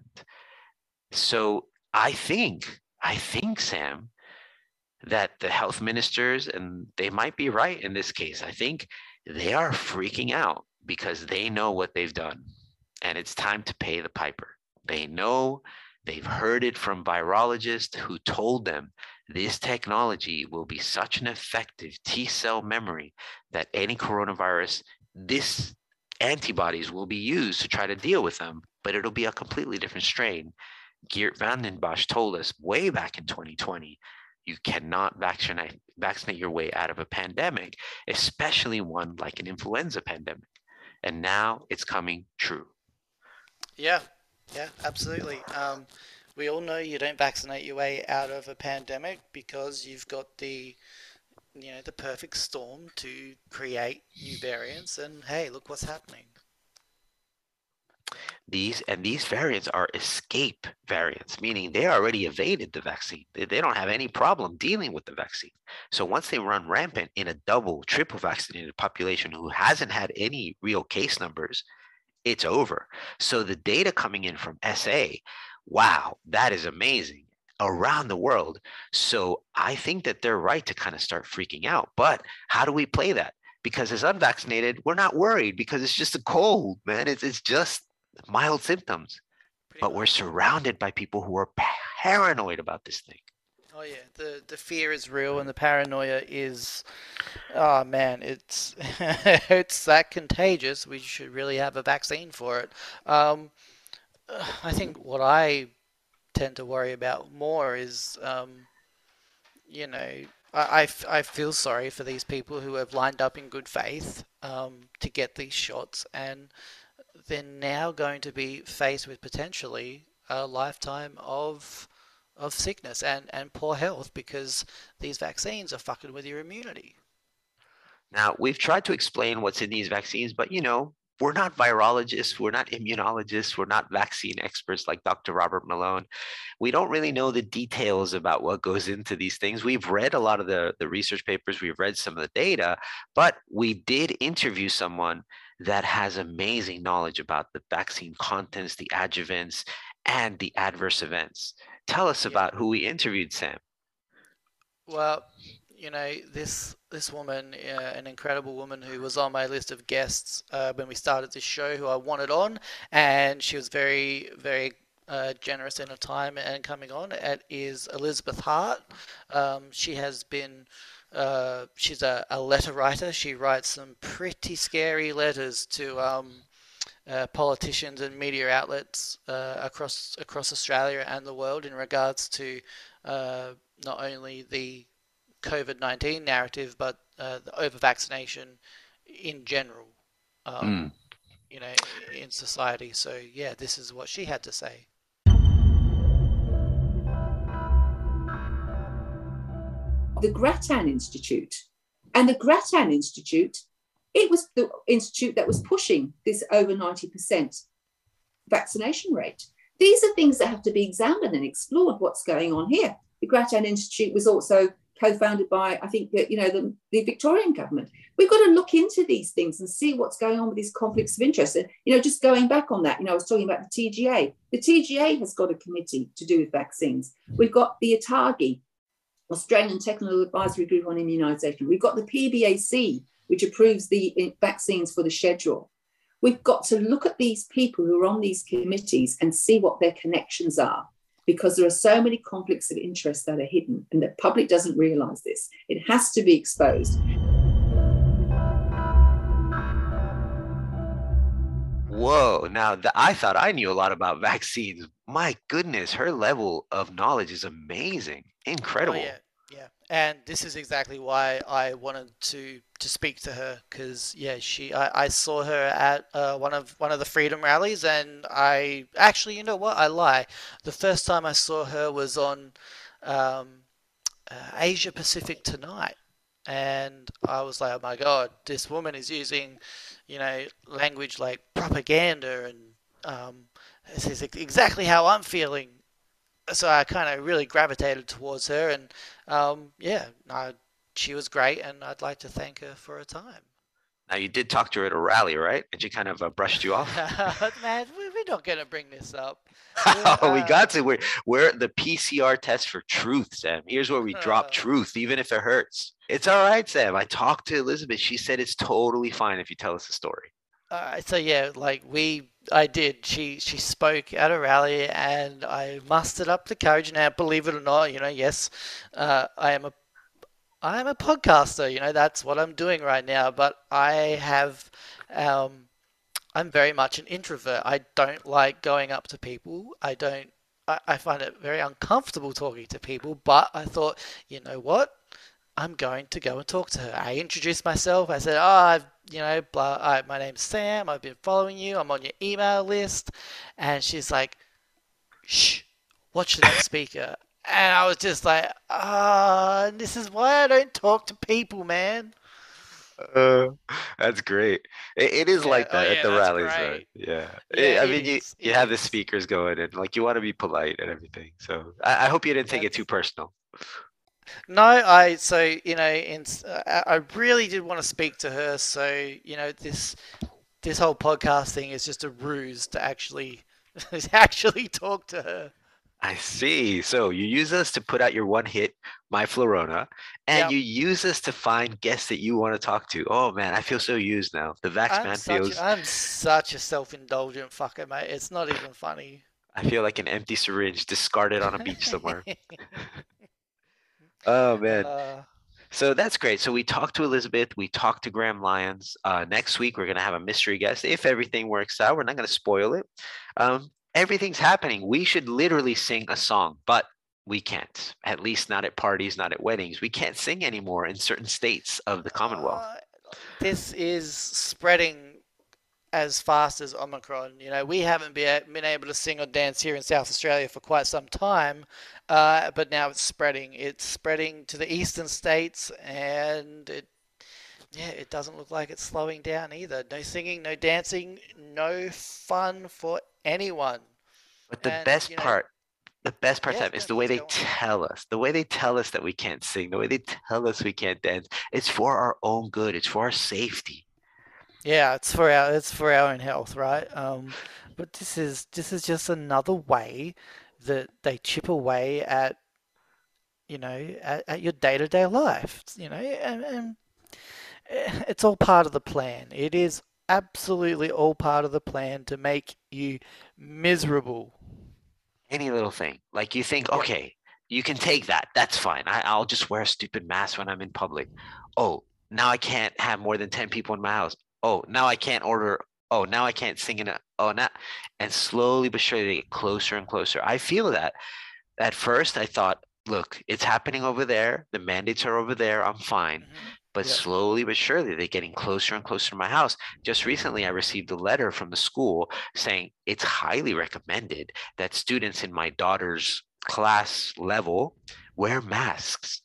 So I think, I think, Sam, that the health ministers, and they might be right in this case, I think they are freaking out because they know what they've done, and it's time to pay the piper. They know, they've heard it from virologists who told them this technology will be such an effective T-cell memory that any coronavirus, this antibodies will be used to try to deal with them, but it'll be a completely different strain. Geert Vanden Bossche told us way back in twenty twenty, you cannot vaccinate, vaccinate your way out of a pandemic, especially one like an influenza pandemic. And now it's coming true. Yeah, yeah, absolutely. Um, we all know you don't vaccinate your way out of a pandemic because you've got the, you know, the perfect storm to create new variants. And hey, look what's happening. These and these variants are escape variants, meaning they already evaded the vaccine. They, they don't have any problem dealing with the vaccine. So once they run rampant in a double, triple vaccinated population who hasn't had any real case numbers, it's over. So the data coming in from S A, wow, that is amazing around the world. So I think that they're right to kind of start freaking out. But how do we play that? Because as unvaccinated, we're not worried because it's just a cold, man. It's, it's just mild symptoms. Pretty But much. we're surrounded by people who are paranoid about this thing. Oh yeah, the the fear is real and the paranoia is, oh man, it's it's that contagious. We should really have a vaccine for it. Um, I think what I tend to worry about more is, um, you know, I, I, f- I feel sorry for these people who have lined up in good faith um, to get these shots, and they're now going to be faced with potentially a lifetime of of sickness and, and poor health because these vaccines are fucking with your immunity. Now, we've tried to explain what's in these vaccines, but you know, we're not virologists, we're not immunologists, we're not vaccine experts like Doctor Robert Malone. We don't really know the details about what goes into these things. We've read a lot of the, the research papers, we've read some of the data, but we did interview someone that has amazing knowledge about the vaccine contents, the adjuvants, and the adverse events. Tell us Yeah. about who we interviewed, Sam. Well, you know, this this woman, uh, an incredible woman who was on my list of guests uh, when we started this show, who I wanted on, and she was very, very uh, generous in her time and coming on. It is Elizabeth Hart. Um, she has been, uh, she's a, a letter writer. She writes some pretty scary letters to um, uh, politicians and media outlets uh, across across Australia and the world in regards to uh, not only the COVID nineteen narrative, but uh, the over-vaccination in general, um, Mm. you know, in society. So yeah, this is what she had to say. The Grattan Institute. And the Grattan Institute, it was the institute that was pushing this over ninety percent vaccination rate. These are things that have to be examined and explored, what's going on here. The Grattan Institute was also co-founded by, I think, you know, the, the Victorian government. We've got to look into these things and see what's going on with these conflicts of interest. And, you know, just going back on that, you know, I was talking about the T G A. The T G A has got a committee to do with vaccines. We've got the ATAGI, Australian Technical Advisory Group on Immunisation. We've got the P B A C, which approves the vaccines for the schedule. We've got to look at these people who are on these committees and see what their connections are, because there are so many conflicts of interest that are hidden, and the public doesn't realise this. It has to be exposed. Whoa, now th- I thought I knew a lot about vaccines. My goodness, her level of knowledge is amazing. Incredible. Oh, yeah, yeah. And this is exactly why I wanted to to speak to her, because yeah, she I, I saw her at uh, one of one of the freedom rallies, and I actually, you know what, I lie. The first time I saw her was on um, uh, Asia Pacific Tonight, and I was like, oh my God, this woman is using, you know, language like propaganda, and um, this is exactly how I'm feeling. So I kind of really gravitated towards her, and um, yeah, I, she was great, and I'd like to thank her for her time. Now, you did talk to her at a rally, right? And she kind of uh, brushed you off? Man, we- we're not going to bring this up. Oh, we Uh, got to. We're, we're the P C R test for truth, Sam. Here's where we drop Uh. truth, even if it hurts. It's all right, Sam. I talked to Elizabeth. She said it's totally fine if you tell us the story. Uh, so yeah, like we, I did. She she spoke at a rally, and I mustered up the courage. Now, believe it or not, you know, yes, uh, I am a, I am a podcaster. You know, that's what I'm doing right now. But I have, um, I'm very much an introvert. I don't like going up to people. I don't. I, I find it very uncomfortable talking to people. But I thought, you know what? I'm going to go and talk to her. I introduced myself. I said, oh, I've, you know, blah, I, my name's Sam. I've been following you. I'm on your email list. And she's like, shh, watch the next speaker. And I was just like, ah, this is why I don't talk to people, man. Uh, that's great. It, it is Yeah, like oh that at yeah, the that's rallies, right? great. Yeah. Yeah, Eh, I it mean, you, is, you it have the is. speakers going, and like you want to be polite and everything. So I, I hope you didn't take it That's- too personal. No, I so you know, in, uh, I really did want to speak to her. So you know, this this whole podcast thing is just a ruse to actually to actually talk to her. I see. So you use us to put out your one hit, My Florona, and Yep. you use us to find guests that you want to talk to. Oh man, I feel so used now. The Vax I'm man such feels. a, I'm such a self-indulgent fucker, mate. It's not even funny. I feel like an empty syringe discarded on a beach somewhere. Oh man. Uh, So that's great. So we talked to Elizabeth, we talked to Graham Lyons. Uh, next week we're gonna have a mystery guest. If everything works out, we're not gonna spoil it. Um, everything's happening. We should literally sing a song, but we can't. At least not at parties, not at weddings. We can't sing anymore in certain states of the Commonwealth. uh, this is spreading as fast as Omicron. You know, we haven't been, been able to sing or dance here in South Australia for quite some time, uh, but now it's spreading. It's spreading to the eastern states, and it, yeah, it doesn't look like it's slowing down either. No singing, no dancing, no fun for anyone. But the And, best you know- part, the best part, Yeah, Sam, no, is the way please they go on. tell us, the way they tell us that we can't sing, the way they tell us we can't dance. It's for our own good. It's for our safety. Yeah, it's for our it's for our own health, right? Um, but this is this is just another way that they chip away at, you know, at, at your day-to-day life, you know, and, and eh, it's all part of the plan. It is absolutely all part of the plan to make you miserable. Any little thing. Like you think, Yep. okay, you can take that. That's fine. I, I'll just wear a stupid mask when I'm in public. Oh, now I can't have more than ten people in my house. Oh, now I can't order. Oh, now I can't sing in a. Oh, now. And slowly but surely they get closer and closer. I feel that. At first, I thought, look, it's happening over there. The mandates are over there. I'm fine. Mhm. But Yep. slowly but surely they're getting closer and closer to my house. Just recently, I received a letter from the school saying it's highly recommended that students in my daughter's class level wear masks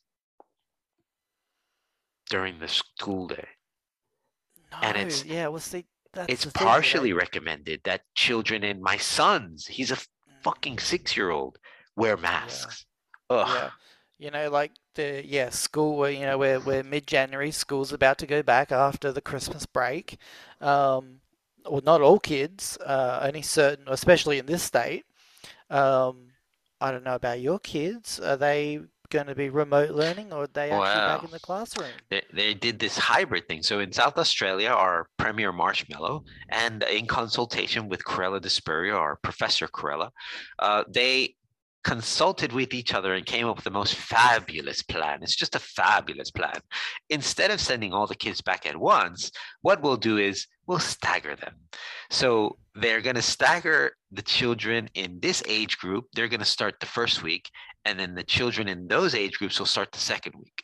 during the school day. And No, it's- yeah, well, see, that's It's the thing, you know. partially recommended that children in my son's, he's a fucking six-year-old, wear masks. Ugh. Yeah, you know, like the yeah school. where, You know, we're we're mid-January. School's about to go back after the Christmas break. Um, well, not all kids. Uh, only certain, especially in this state. Um, I don't know about your kids. Are they going to be remote learning, or are they actually back Wow. in the classroom? They, they did this hybrid thing. So in South Australia, our Premier Marshmallow, and in consultation with Corella Desperio, our Professor Corella, uh, they consulted with each other and came up with the most fabulous plan. It's just a fabulous plan. Instead of sending all the kids back at once, what we'll do is we'll stagger them. So they're going to stagger the children in this age group. They're going to start the first week, and then the children in those age groups will start the second week.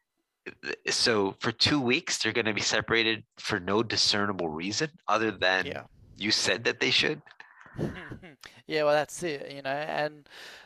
So for two weeks, they're going to be separated for no discernible reason other than Yeah. you said that they should. Yeah, well, that's it, you know, and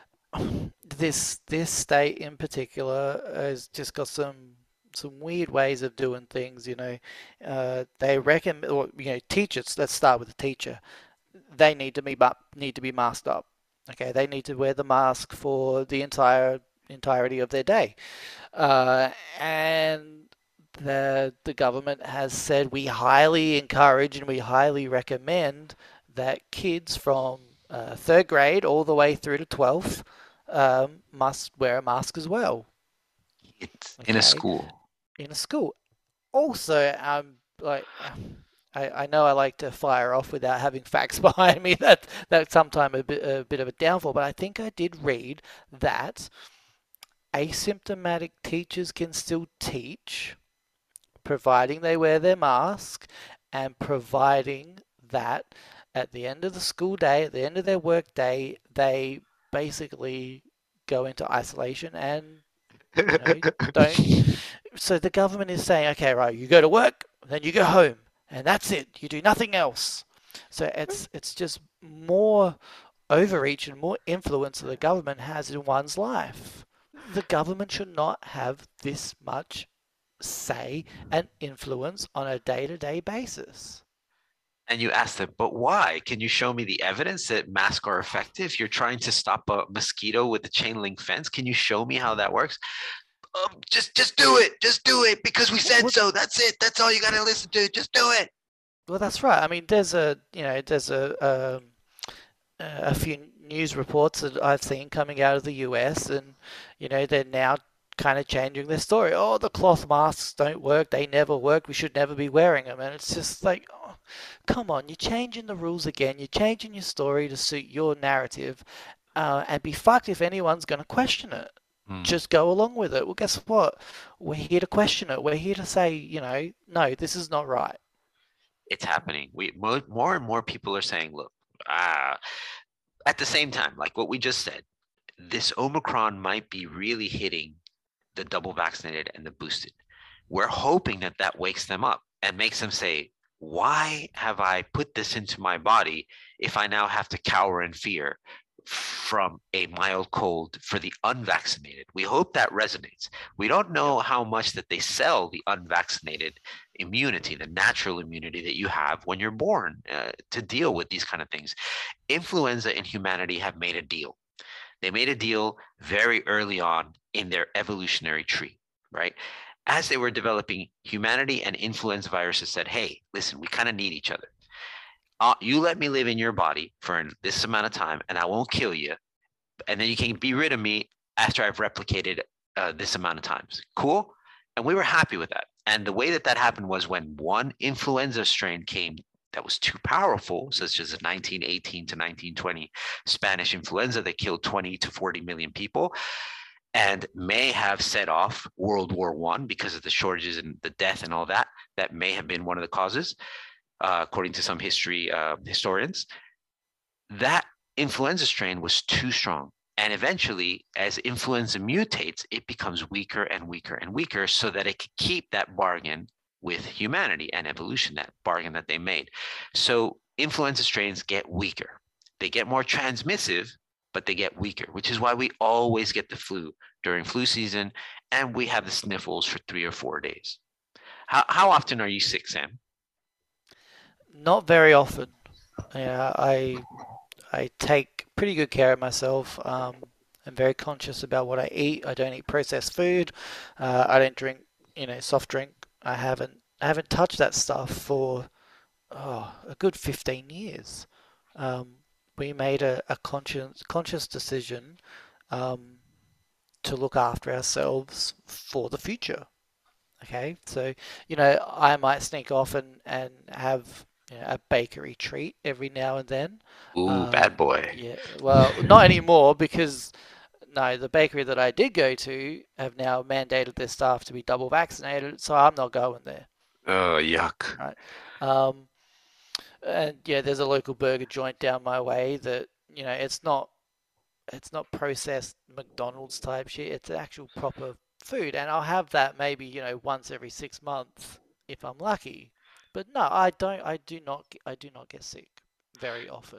this this state in particular has just got some some weird ways of doing things, you know. Uh, they reckon, or, you know, teachers. Let's start with the teacher. They need to be need to be masked up. Okay, they need to wear the mask for the entire entirety of their day, uh, and the the government has said we highly encourage and we highly recommend that kids from uh, third grade all the way through to twelfth um, must wear a mask as well. It's in a Okay. school. In a school. Also, um, like I, I know I like to fire off without having facts behind me. That that's sometimes a bit a bit of a downfall. But I think I did read that asymptomatic teachers can still teach, providing they wear their mask, and providing that at the end of the school day, at the end of their work day, they basically go into isolation and you know, don't. So the government is saying, okay, right, you go to work, then you go home, and that's it. You do nothing else. So it's it's just more overreach and more influence that the government has in one's life. The government should not have this much say and influence on a day-to-day basis. And you ask them, but why? Can you show me the evidence that masks are effective? You're trying to stop a mosquito with a chain link fence. Can you show me how that works? Um, just, just do it. Just do it because we said What- so. That's it. That's all you got to listen to. Just do it. Well, that's right. I mean, there's a you know there's a um, a few news reports that I've seen coming out of the U S, and you know they're now kind of changing their story. Oh, the cloth masks don't work. They never work. We should never be wearing them. And it's just like, oh, come on, you're changing the rules again. You're changing your story to suit your narrative, uh, and be fucked if anyone's going to question it. Mm. Just go along with it. Well, guess what? We're here to question it. We're here to say, you know, no, this is not right. It's happening. We more, more and more people are saying, look, ah, at the same time, like what we just said, this Omicron might be really hitting the double vaccinated and the boosted. We're hoping that that wakes them up and makes them say, why have I put this into my body if I now have to cower in fear from a mild cold for the unvaccinated? We hope that resonates. We don't know how much that they sell the unvaccinated immunity, the natural immunity that you have when you're born uh, to deal with these kind of things. Influenza and humanity have made a deal. They made a deal very early on in their evolutionary tree, right? As they were developing, humanity and influenza viruses said, hey, listen, we kind of need each other. Uh, you let me live in your body for this amount of time and I won't kill you. And then you can be rid of me after I've replicated uh, this amount of times. Cool? And we were happy with that. And the way that that happened was when one influenza strain came that was too powerful, such as the nineteen eighteen to nineteen twenty Spanish influenza that killed twenty to forty million people and may have set off World War One because of the shortages and the death and all that. That may have been one of the causes, uh, according to some history uh, historians. That influenza strain was too strong. And eventually, as influenza mutates, it becomes weaker and weaker and weaker so that it could keep that bargain with humanity and evolution, that bargain that they made. So influenza strains get weaker. They get more transmissive, but they get weaker, which is why we always get the flu during flu season, and we have the sniffles for three or four days. How, how often are you sick, Sam? Not very often. Yeah, I I take pretty good care of myself. Um, I'm very conscious about what I eat. I don't eat processed food. Uh, I don't drink, you know, soft drink. I haven't I haven't touched that stuff for oh, a good fifteen years. Um, we made a, a conscious conscious decision um, to look after ourselves for the future. Okay, so, you know, I might sneak off and, and have, you know, a bakery treat every now and then. Ooh, Um, bad boy. Yeah, well, not anymore because, no, the bakery that I did go to have now mandated their staff to be double vaccinated, so I'm not going there. Oh, yuck. Right. Um, and yeah, there's a local burger joint down my way that, you know, it's not, it's not processed McDonald's type shit. It's actual proper food, and I'll have that maybe, you know, once every six months if I'm lucky. But no, I don't. I do not. I do not get sick very often.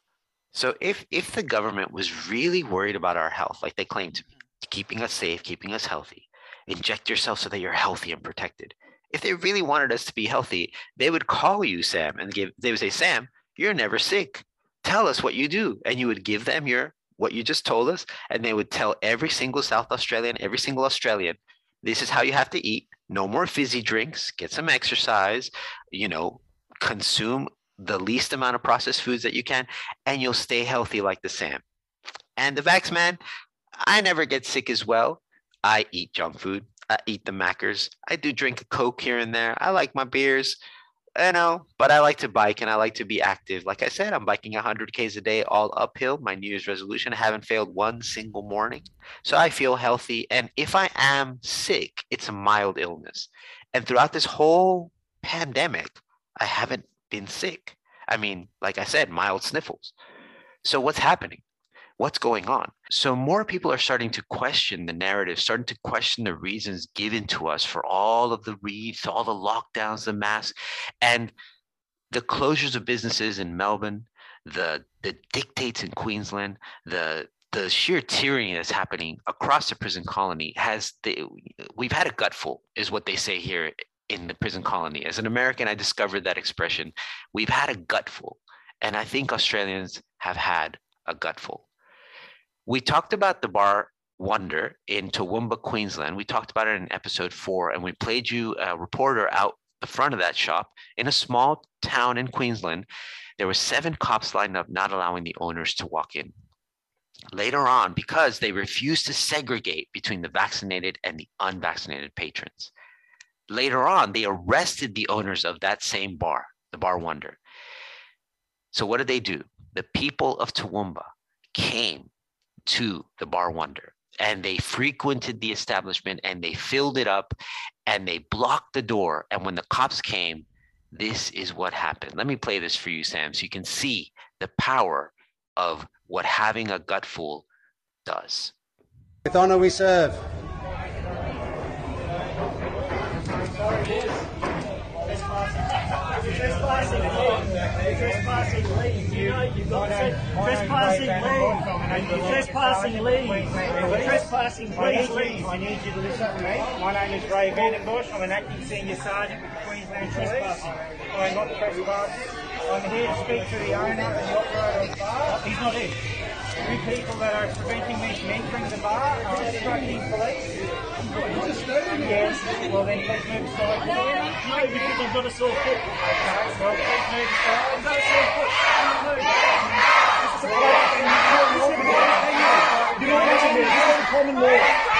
So if if the government was really worried about our health, like they claim to be, keeping us safe, keeping us healthy, inject yourself so that you're healthy and protected. If they really wanted us to be healthy, they would call you, Sam, and give. They would say, Sam, you're never sick. Tell us what you do, and you would give them your what you just told us, and they would tell every single South Australian, every single Australian, this is how you have to eat. No more fizzy drinks. Get some exercise. You know, consume the least amount of processed foods that you can, and you'll stay healthy like the Sam. And the Vax Man, I never get sick as well. I eat junk food. I eat the Maccas. I do drink a Coke here and there. I like my beers. I know, but I like to bike and I like to be active. Like I said, I'm biking one hundred kays a day, all uphill. My New Year's resolution, I haven't failed one single morning. So I feel healthy. And if I am sick, it's a mild illness. And throughout this whole pandemic, I haven't been sick. I mean, like I said, mild sniffles. So what's happening? What's going on? So more people are starting to question the narrative, starting to question the reasons given to us for all of the reads, all the lockdowns, the masks, and the closures of businesses in Melbourne, the the dictates in Queensland, the the sheer tyranny that's happening across the prison colony has the we've had a gutful, is what they say here in the prison colony. As an American, I discovered that expression. We've had a gutful, and I think Australians have had a gutful. We talked about the bar Wonder in Toowoomba, Queensland. We talked about it in episode four, and we played you a reporter out the front of that shop in a small town in Queensland. There were seven cops lined up, not allowing the owners to walk in. Later on, because they refused to segregate between the vaccinated and the unvaccinated patrons. Later on, they arrested the owners of that same bar, the Bar Wonder. So what did they do? The people of Toowoomba came to the Bar Wonder, and they frequented the establishment, and they filled it up, and they blocked the door. And when the cops came, this is what happened. Let me play this for you, Sam, so you can see the power of what having a gutful does. With honour we serve. Trespassing leave. Trespassing leave. You know, you've got to say trespassing leave. Trespassing leave. Trespassing please leave. I need you to listen to me. My name is Ray Vandenbush. I'm an acting senior sergeant with Queensland Police. I'm not trespassing. I'm here to speak to the owner and the operator of the bar. He's not here. You people that are preventing me from entering the bar are obstructing police. Yes, well then please move aside. No, because I've got a sore foot. Okay, well please move aside. I've got a sore foot. Move. This is a police. You're not watching this. This is a common law.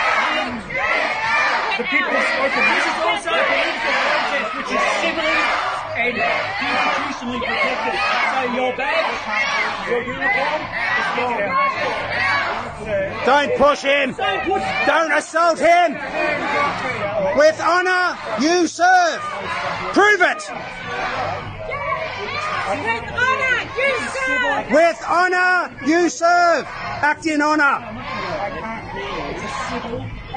The people have spoken. This is also a political protest which is civilly and constitutionally protected. So your badge, your uniform, is your Don't push him. Don't push. Don't assault him. With honour you serve. Prove it. With honour you serve. With honour you serve. Act in honour. I can't do it. It's a civil.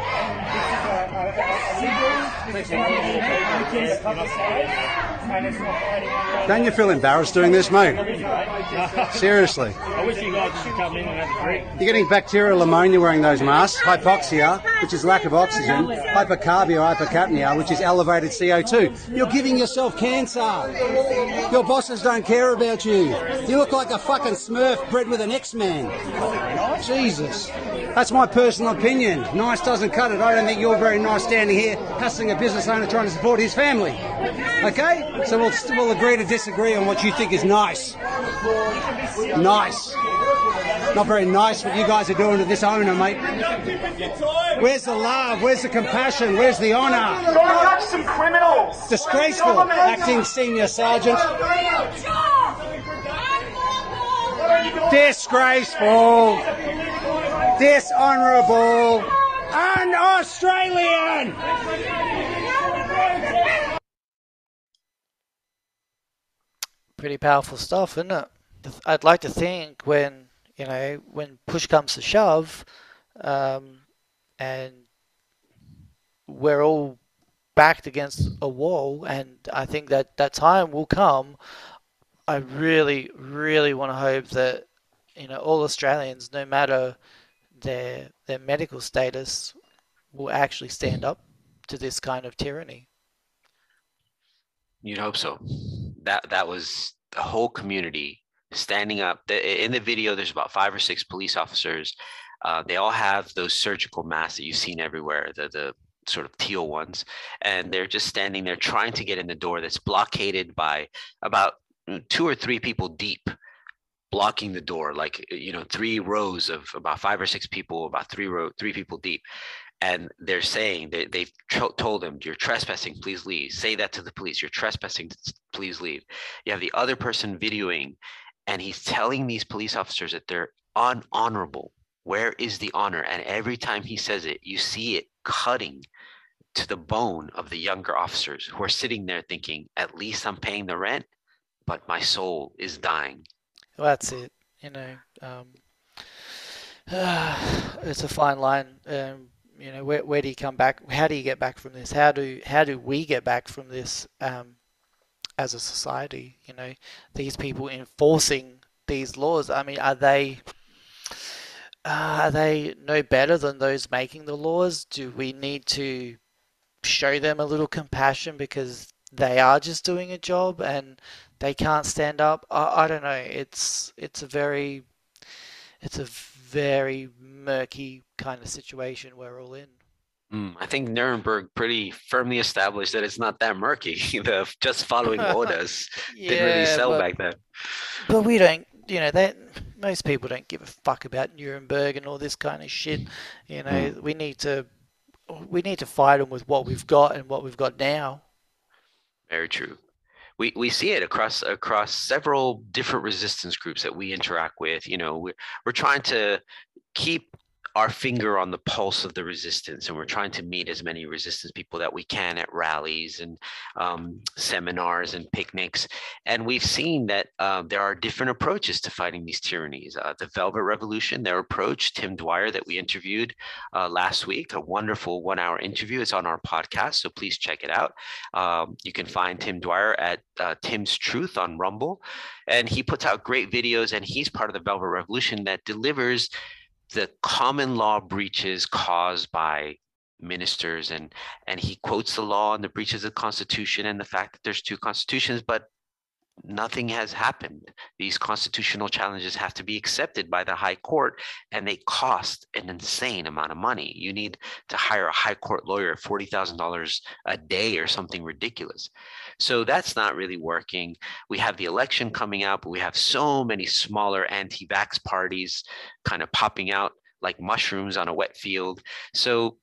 This is a, a, a civil. Because public side. And it's not fighting on. Don't you feel embarrassed doing this, mate? Seriously. I wish you guys could come in and have a drink. You're getting bacterial pneumonia wearing those masks, hypoxia, which is lack of oxygen, hypercarbia, hypercapnia, which is elevated C O two. You're giving yourself cancer. Your bosses don't care about you. You look like a fucking Smurf bred with an X-Man. Jesus. That's my personal opinion. Nice doesn't cut it. I don't think you're very nice standing here hassling a business owner trying to support his family. Okay? So we'll, we'll agree to disagree on what you think is nice. Nice. Not very nice what you guys are doing to this owner, mate. Where's the love? Where's the compassion? Where's the honour? Go catch some criminals. Disgraceful. Acting senior sergeant. Disgraceful. Dishonourable. Un-Australian. Pretty powerful stuff, isn't it? I'd like to think when, you know, when push comes to shove, um, and we're all backed against a wall, and I think that that time will come, I really, really want to hope that, you know, all Australians, no matter their their medical status, will actually stand up to this kind of tyranny. You'd hope so. That that was the whole community standing up. In the video, there's about five or six police officers. Uh, they all have those surgical masks that you've seen everywhere, the the sort of teal ones, and they're just standing there trying to get in the door that's blockaded by about two or three people deep, blocking the door, like, you know, three rows of about five or six people, about three row, three people deep. And they're saying they, they've told him, you're trespassing, please leave. Say that to the police, you're trespassing, please leave. You have the other person videoing, and he's telling these police officers that they're unhonorable. Where is the honor? And every time he says it, you see it cutting to the bone of the younger officers who are sitting there thinking, at least I'm paying the rent, but my soul is dying. Well, that's it. You know, um, uh, it's a fine line. Um, you know, where where do you come back? How do you get back from this? How do how do we get back from this um, as a society? You know, these people enforcing these laws. I mean, are they uh, are they no better than those making the laws? Do we need to show them a little compassion because they are just doing a job and they can't stand up? I, I don't know. It's it's a very it's a very murky kind of situation we're all in. Mm, I think Nuremberg pretty firmly established that it's not that murky. The just following orders Yeah, didn't really sell but- back then. But we don't, you know, that most people don't give a fuck about Nuremberg and all this kind of shit. You know, we need to we need to fight them with what we've got and what we've got now. Very true. We we see it across across several different resistance groups that we interact with. You know, we're we're trying to keep our finger on the pulse of the resistance, and we're trying to meet as many resistance people that we can at rallies and um, seminars and picnics. And we've seen that uh, there are different approaches to fighting these tyrannies. Uh, the Velvet Revolution, their approach, Tim Dwyer that we interviewed uh, last week, a wonderful one-hour interview. It's on our podcast, so please check it out. Um, you can find Tim Dwyer at uh, Tim's Truth on Rumble, and he puts out great videos, and he's part of the Velvet Revolution that delivers the common law breaches caused by ministers, and and he quotes the law and the breaches of the Constitution and the fact that there's two constitutions, but nothing has happened. These constitutional challenges have to be accepted by the high court, and they cost an insane amount of money. You need to hire a high court lawyer at forty thousand dollars a day or something ridiculous. So that's not really working. We have the election coming out, but we have so many smaller anti-vax parties kind of popping out like mushrooms on a wet field. So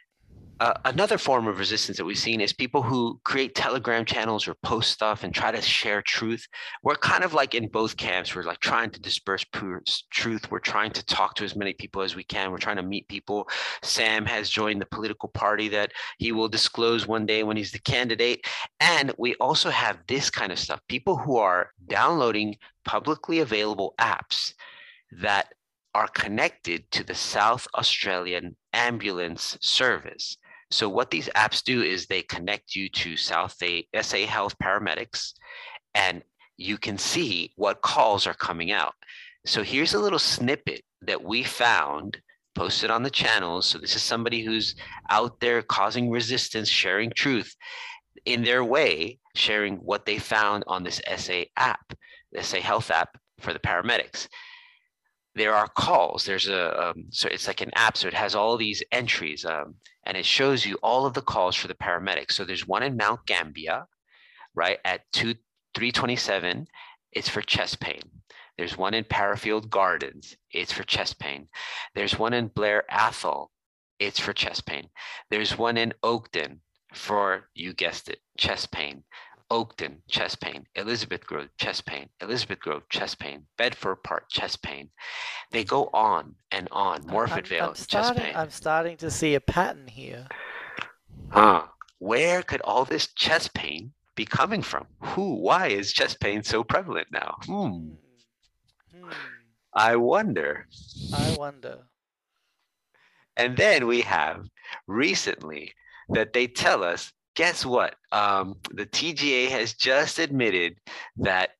Uh, another form of resistance that we've seen is people who create Telegram channels or post stuff and try to share truth. We're kind of like in both camps. We're like trying to disperse pure truth. We're trying to talk to as many people as we can. We're trying to meet people. Sam has joined the political party that he will disclose one day when he's the candidate. And we also have this kind of stuff. People who are downloading publicly available apps that are connected to the South Australian Ambulance Service. So what these apps do is they connect you to South S A Health paramedics, and you can see what calls are coming out. So here's a little snippet that we found posted on the channels. So this is somebody who's out there causing resistance, sharing truth in their way, sharing what they found on this S A app, the S A Health app for the paramedics. There are calls. There's a um, so it's like an app, so it has all these entries, um, and it shows you all of the calls for the paramedics. So there's one in Mount Gambier, right at two three twenty-seven, It's for chest pain. There's one in Parafield Gardens. It's for chest pain. There's one in Blair Athol. It's for chest pain. There's one in Oakton for, you guessed it, chest pain. Oakton, chest pain. Elizabeth Grove, chest pain. Elizabeth Grove, chest pain. Bedford Park, chest pain. They go on and on. Morfordvale, I'm, I'm starting, chest pain. I'm starting to see a pattern here. Huh. Where could all this chest pain be coming from? Who? Why is chest pain so prevalent now? Hmm. Hmm. I wonder. I wonder. And then we have recently that they tell us, guess what? Um, the T G A has just admitted that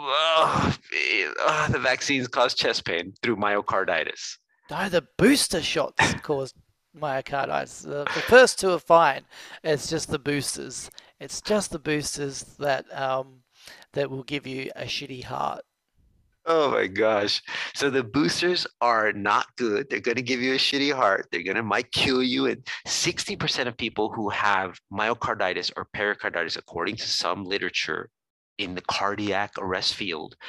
oh, oh, the vaccines cause chest pain through myocarditis. No, the booster shots cause myocarditis. The, the first two are fine. It's just the boosters. It's just the boosters that um, that will give you a shitty heart. Oh my gosh. So the boosters are not good. They're going to give you a shitty heart. They're going to might kill you. And sixty percent of people who have myocarditis or pericarditis, according to some literature in the cardiac arrest field,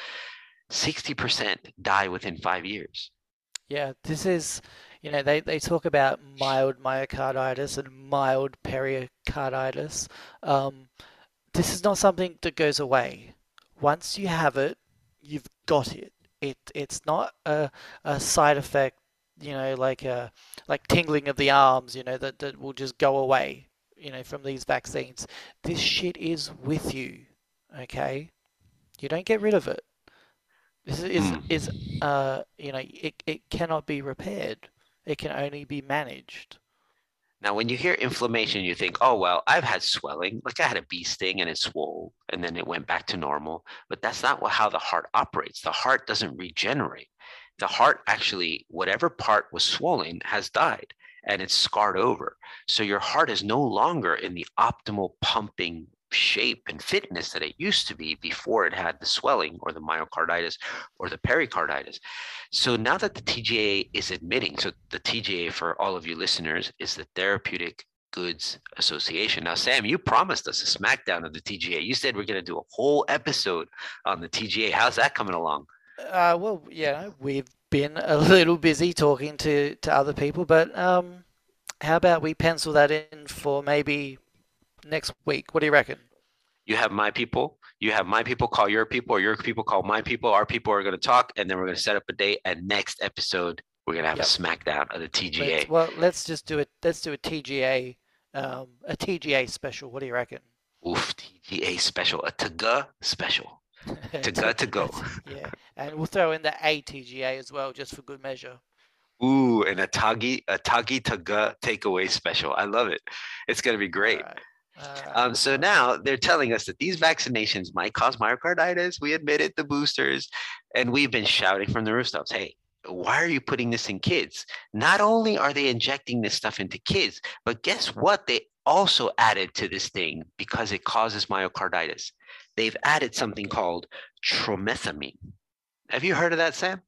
sixty percent die within five years. Yeah, this is, you know, they, they talk about mild myocarditis and mild pericarditis. Um, this is not something that goes away. Once you have it, you've got it. It it's not a, a side effect, you know, like a like tingling of the arms, you know, that, that will just go away, you know, from these vaccines. This shit is with you, okay? You don't get rid of it. This is Mm. is uh you know, it it cannot be repaired. It can only be managed. Now, when you hear inflammation, you think, oh, well, I've had swelling. Like I had a bee sting and it swole and then it went back to normal. But that's not what, how the heart operates. The heart doesn't regenerate. The heart actually, whatever part was swollen has died and it's scarred over. So your heart is no longer in the optimal pumping shape and fitness that it used to be before it had the swelling or the myocarditis or the pericarditis. So now that the T G A is admitting, so the T G A for all of you listeners is the Therapeutic Goods Association. Now, Sam, you promised us a smackdown of the T G A. You said we're going to do a whole episode on the T G A. How's that coming along? Uh, well, yeah, we've been a little busy talking to, to other people, but um, how about we pencil that in for maybe next week? What do you reckon? You have my people, you have my people call your people, or your people call my people. Our people are going to talk, and then we're going to set up a date. And next episode, we're going to have Yep. a smackdown of the T G A. Let's, well, let's just do it. Let's do a T G A, um, a T G A special. What do you reckon? Oof, T G A special, a Taga special. Taga to go. Yeah, and we'll throw in the A T G A as well, just for good measure. Ooh, and a Tagi, a Tagi Taga takeaway special. I love it. It's going to be great. All right. All right. Um, so now they're telling us that these vaccinations might cause myocarditis. We admit it, the boosters, and we've been shouting from the rooftops, hey, why are you putting this in kids? Not only are they injecting this stuff into kids, but guess what? They also added to this thing because it causes myocarditis. They've added something called tromethamine. Have you heard of that, Sam?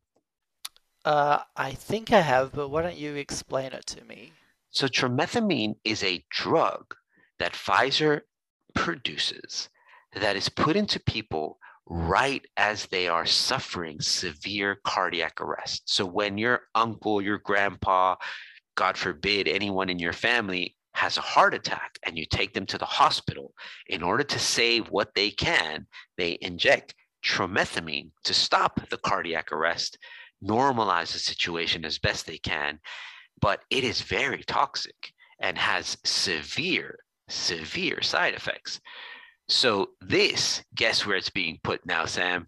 Uh, I think I have, but why don't you explain it to me? So tromethamine is a drug that Pfizer produces that is put into people right as they are suffering severe cardiac arrest. So when your uncle, your grandpa, God forbid, anyone in your family has a heart attack and you take them to the hospital, in order to save what they can, they inject tromethamine to stop the cardiac arrest, normalize the situation as best they can. But it is very toxic and has severe, severe side effects. So this, guess where it's being put now, Sam?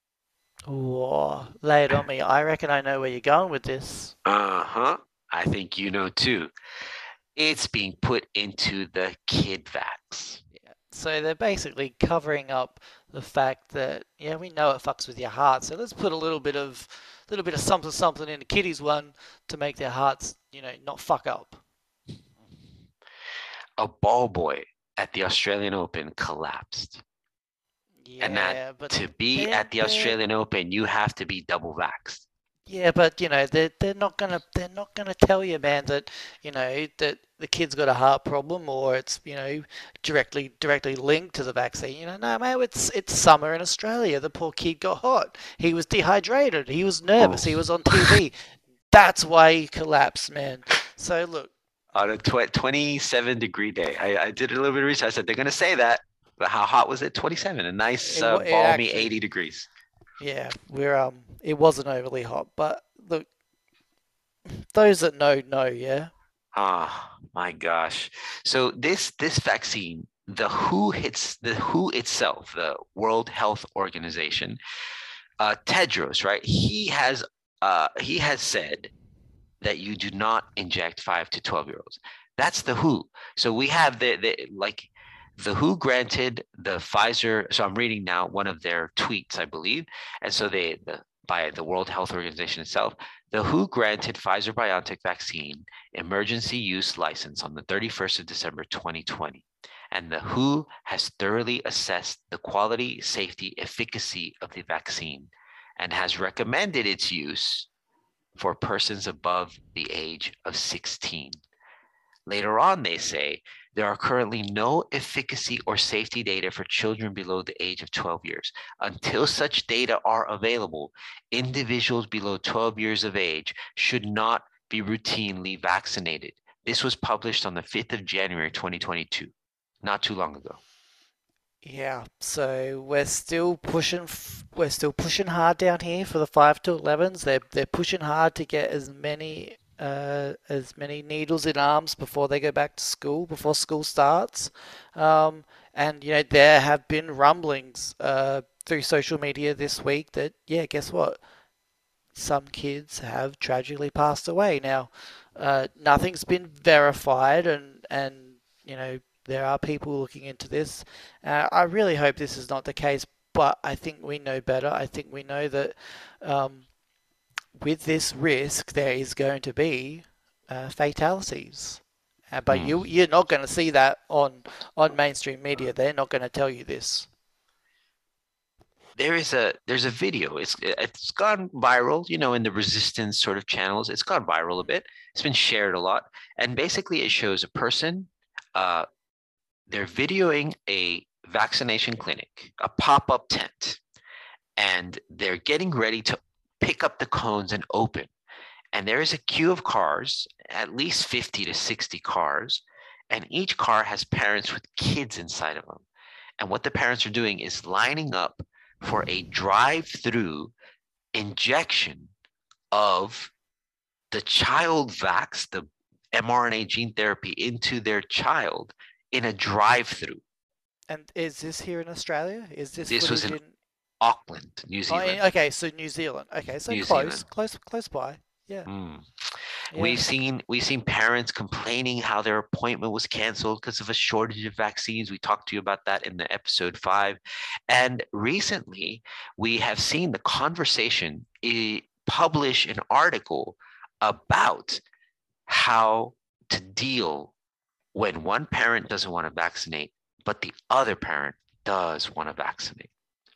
Oh, lay it on me. I reckon I know where you're going with this. Uh-huh. I think you know too. It's being put into the kid vax. Yeah. So they're basically covering up the fact that, yeah, we know it fucks with your heart. So let's put a little bit of, little bit of something, something in the kiddies one to make their hearts, you know, not fuck up. A ball boy at the Australian Open collapsed. Yeah, And that but to be they're- at the they're- Australian Open, you have to be double vaxxed. Yeah, but you know they're they're not gonna they're not gonna tell you, man, that you know that the kid's got a heart problem or it's you know directly directly linked to the vaccine. You know, no, man, it's it's summer in Australia. The poor kid got hot. He was dehydrated. He was nervous. He was on T V. That's why he collapsed, man. So look, On a tw- twenty-seven degree day, I, I did a little bit of research. I said they're gonna say that, but how hot was it? twenty-seven, a nice it, uh, wa- it balmy actually, eighty degrees. yeah, we're um, it wasn't overly hot, but look, those that know know, yeah. Oh my gosh. So this this vaccine, the W H O hits the W H O itself, the World Health Organization, uh, Tedros, right? He has uh, he has said that you do not inject five to twelve year olds. That's the W H O. So we have the, the like the W H O granted the Pfizer. So I'm reading now one of their tweets, I believe. And so they, the, by the World Health Organization itself, the W H O granted Pfizer BioNTech vaccine emergency use license on the thirty-first of December, twenty twenty. And the W H O has thoroughly assessed the quality, safety, efficacy of the vaccine and has recommended its use for persons above the age of sixteen. Later on, they say, there are currently no efficacy or safety data for children below the age of twelve years. Until such data are available, individuals below twelve years of age should not be routinely vaccinated. This was published on the fifth of January, twenty twenty-two, not too long ago. Yeah, so we're still pushing. f- We're still pushing hard down here for the five to elevens. They're they're pushing hard to get as many uh, as many needles in arms before they go back to school, before school starts. Um, and you know there have been rumblings uh, through social media this week that yeah, guess what? Some kids have tragically passed away. Now, uh, nothing's been verified, and and you know there are people looking into this. Uh, I really hope this is not the case, but I think we know better. I think we know that um, with this risk, there is going to be uh, fatalities. Uh, but you you're not going to see that on on mainstream media. They're not going to tell you this. There is a there's a video. It's it's gone viral, you know, in the resistance sort of channels. It's gone viral a bit. It's been shared a lot, and basically it shows a person. Uh, they're videoing a vaccination clinic, a pop-up tent, and they're getting ready to pick up the cones and open. And there is a queue of cars, at least fifty to sixty cars, and each car has parents with kids inside of them. And what the parents are doing is lining up for a drive-through injection of the child vax, the mRNA gene therapy, into their child in a drive-through. And is this here in Australia? Is this This was in footage in? Auckland, New Oh, Zealand. in- okay, so New Zealand. Okay, so New close, Zealand. close, close by. Yeah. Mm. Yeah. We've seen we've seen parents complaining how their appointment was canceled because of a shortage of vaccines. We talked to you about that in the episode five. And recently, we have seen the conversation eh, publish an article about how to deal when one parent doesn't want to vaccinate, but the other parent does want to vaccinate.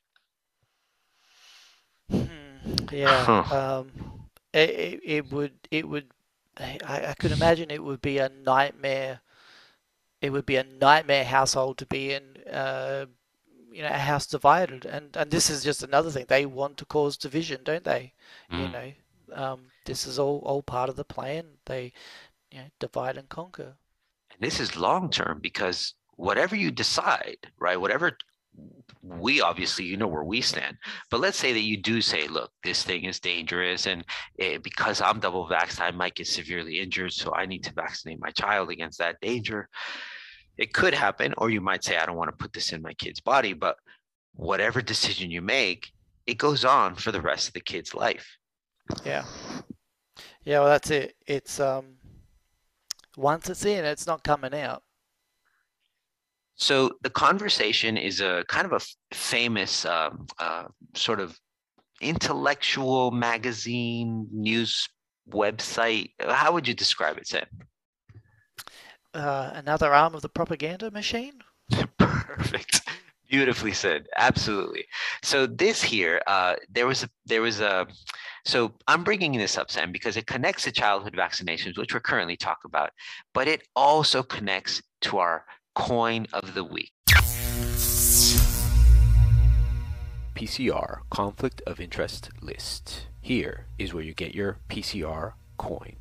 Yeah. Huh. Um, it, it, it would it would I, I could imagine it would be a nightmare. It would be a nightmare household to be in. Uh, you know, a house divided, and and this is just another thing. They want to cause division, don't they? You Mm. know, um, this is all all part of the plan. They, you know, divide and conquer. And this is long term because whatever you decide, right? Whatever we obviously, you know where we stand, but let's say that you do say, look, this thing is dangerous, and eh, because I'm double vaxxed, I might get severely injured, so I need to vaccinate my child against that danger. It could happen, or you might say, I don't want to put this in my kid's body, but whatever decision you make, it goes on for the rest of the kid's life. Yeah. Yeah. Well, that's it. It's um, once it's in, it's not coming out. So the conversation is a kind of a f- famous um, uh, sort of intellectual magazine news website. How would you describe it, Sam? Uh, another arm of the propaganda machine. Perfect. Beautifully said. Absolutely. So this here, uh, there was a, there was a, so I'm bringing this up, Sam, because it connects to childhood vaccinations, which we're currently talking about, but it also connects to our coin of the week. P C R, Conflict of Interest List. Here is where you get your P C R coin.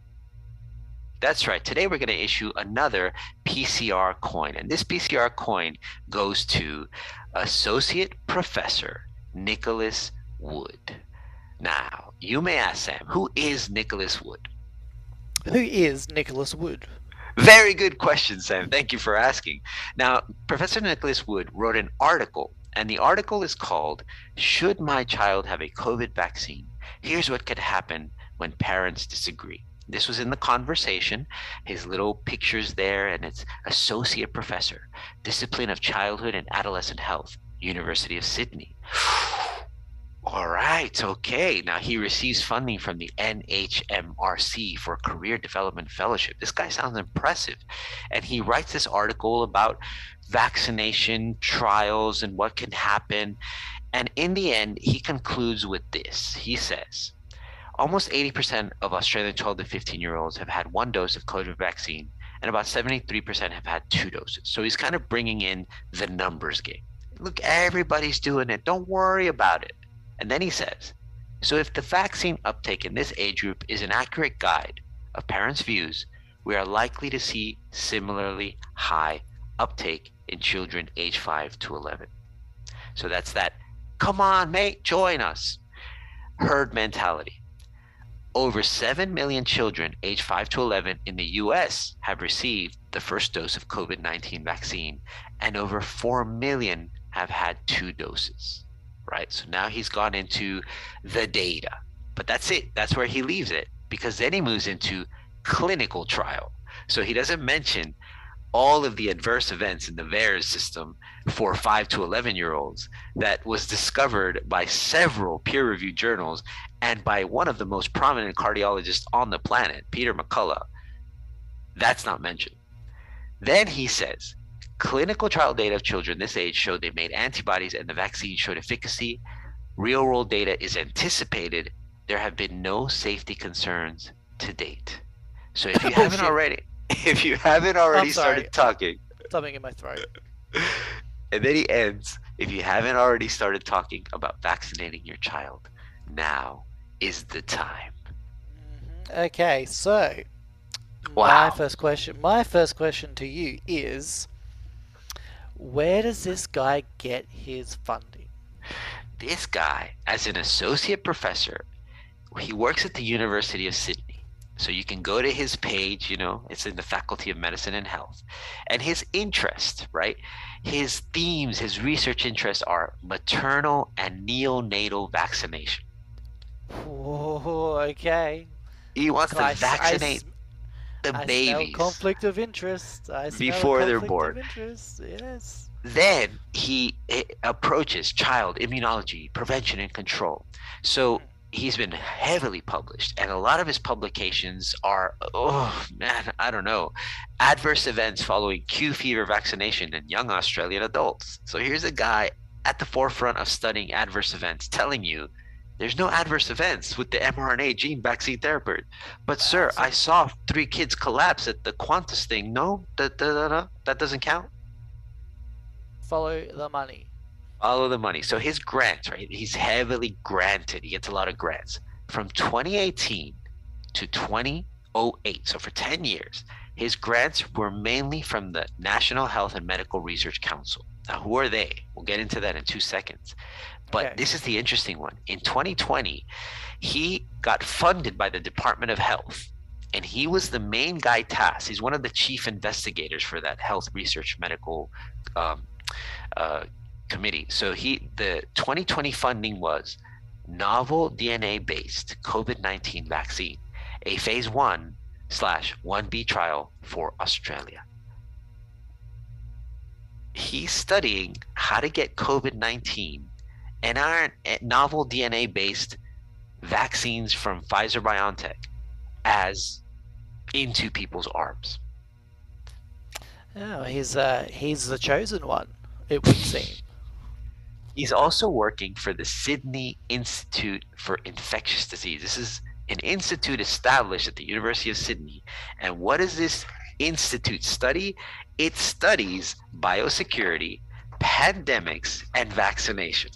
That's right. Today we're going to issue another P C R coin, and this P C R coin goes to Associate Professor Nicholas Wood. Now, you may ask, Sam, who is Nicholas Wood? Who is Nicholas Wood? Very good question, Sam. Thank you for asking. Now, Professor Nicholas Wood wrote an article, and the article is called, "Should My Child Have a COVID Vaccine? Here's What Could Happen When Parents Disagree." This was in The Conversation, his little pictures there, and it's Associate Professor, Discipline of Childhood and Adolescent Health, University of Sydney. All right, okay. Now he receives funding from the N H M R C for a Career Development Fellowship. This guy sounds impressive. And he writes this article about vaccination trials and what can happen. And in the end, he concludes with this. He says, almost eighty percent of Australian twelve to fifteen year olds have had one dose of COVID vaccine, and about seventy-three percent have had two doses. So he's kind of bringing in the numbers game. Look, everybody's doing it. Don't worry about it. And then he says, so if the vaccine uptake in this age group is an accurate guide of parents' views, we are likely to see similarly high uptake in children age five to eleven. So that's that, come on, mate, join us, herd mentality. Over seven million children aged five to eleven in the U S have received the first dose of COVID nineteen vaccine, and over four million have had two doses, right? So now he's gone into the data, but that's it. That's where he leaves it, because then he moves into clinical trial. So he doesn't mention all of the adverse events in the V A E R S system for five to eleven year olds that was discovered by several peer-reviewed journals and by one of the most prominent cardiologists on the planet, Peter McCullough. That's not mentioned. Then he says, clinical trial data of children this age showed they made antibodies and the vaccine showed efficacy. Real-world data is anticipated. There have been no safety concerns to date. So if you haven't already, if you haven't already started talking, something in my throat. And then he ends, if you haven't already started talking about vaccinating your child, now is the time. Okay, so wow. my first question, my first question to you is, where does this guy get his funding? This guy, as an associate professor, he works at the University of Sydney. So you can go to his page, you know, it's in the Faculty of Medicine and Health. And his interest, right? His themes, his research interests are maternal and neonatal vaccination. Oh, okay. He wants to I, vaccinate I, the I babies smell conflict of interest. I smell before they're conflict born. Of interest. Yes. Then he approaches child immunology, prevention and control. So he's been heavily published, and a lot of his publications are, oh man, I don't know, adverse events following Q fever vaccination in young Australian adults. So here's a guy at the forefront of studying adverse events telling you there's no adverse events with the mRNA gene vaccine therapy. But sir, I saw three kids collapse at the Qantas thing. No, that, that, that doesn't count. Follow the money. Follow the money. So his grants, right? He's heavily granted. He gets a lot of grants. From twenty eighteen to twenty oh eight, so for ten years, his grants were mainly from the National Health and Medical Research Council. Now, who are they? We'll get into that in two seconds. But Okay. this is the interesting one. In twenty twenty, he got funded by the Department of Health, and he was the main guy tasked. He's one of the chief investigators for that health research medical um, uh, committee. So he, the twenty twenty funding was novel D N A-based COVID nineteen vaccine, a phase one slash one B trial for Australia. He's studying how to get COVID nineteen and our novel D N A-based vaccines from Pfizer-BioNTech as into people's arms. Oh, he's uh, he's the chosen one, it would seem. He's also working for the Sydney Institute for Infectious Disease. This is an institute established at the University of Sydney. And what does this institute study? It studies biosecurity, pandemics, and vaccination.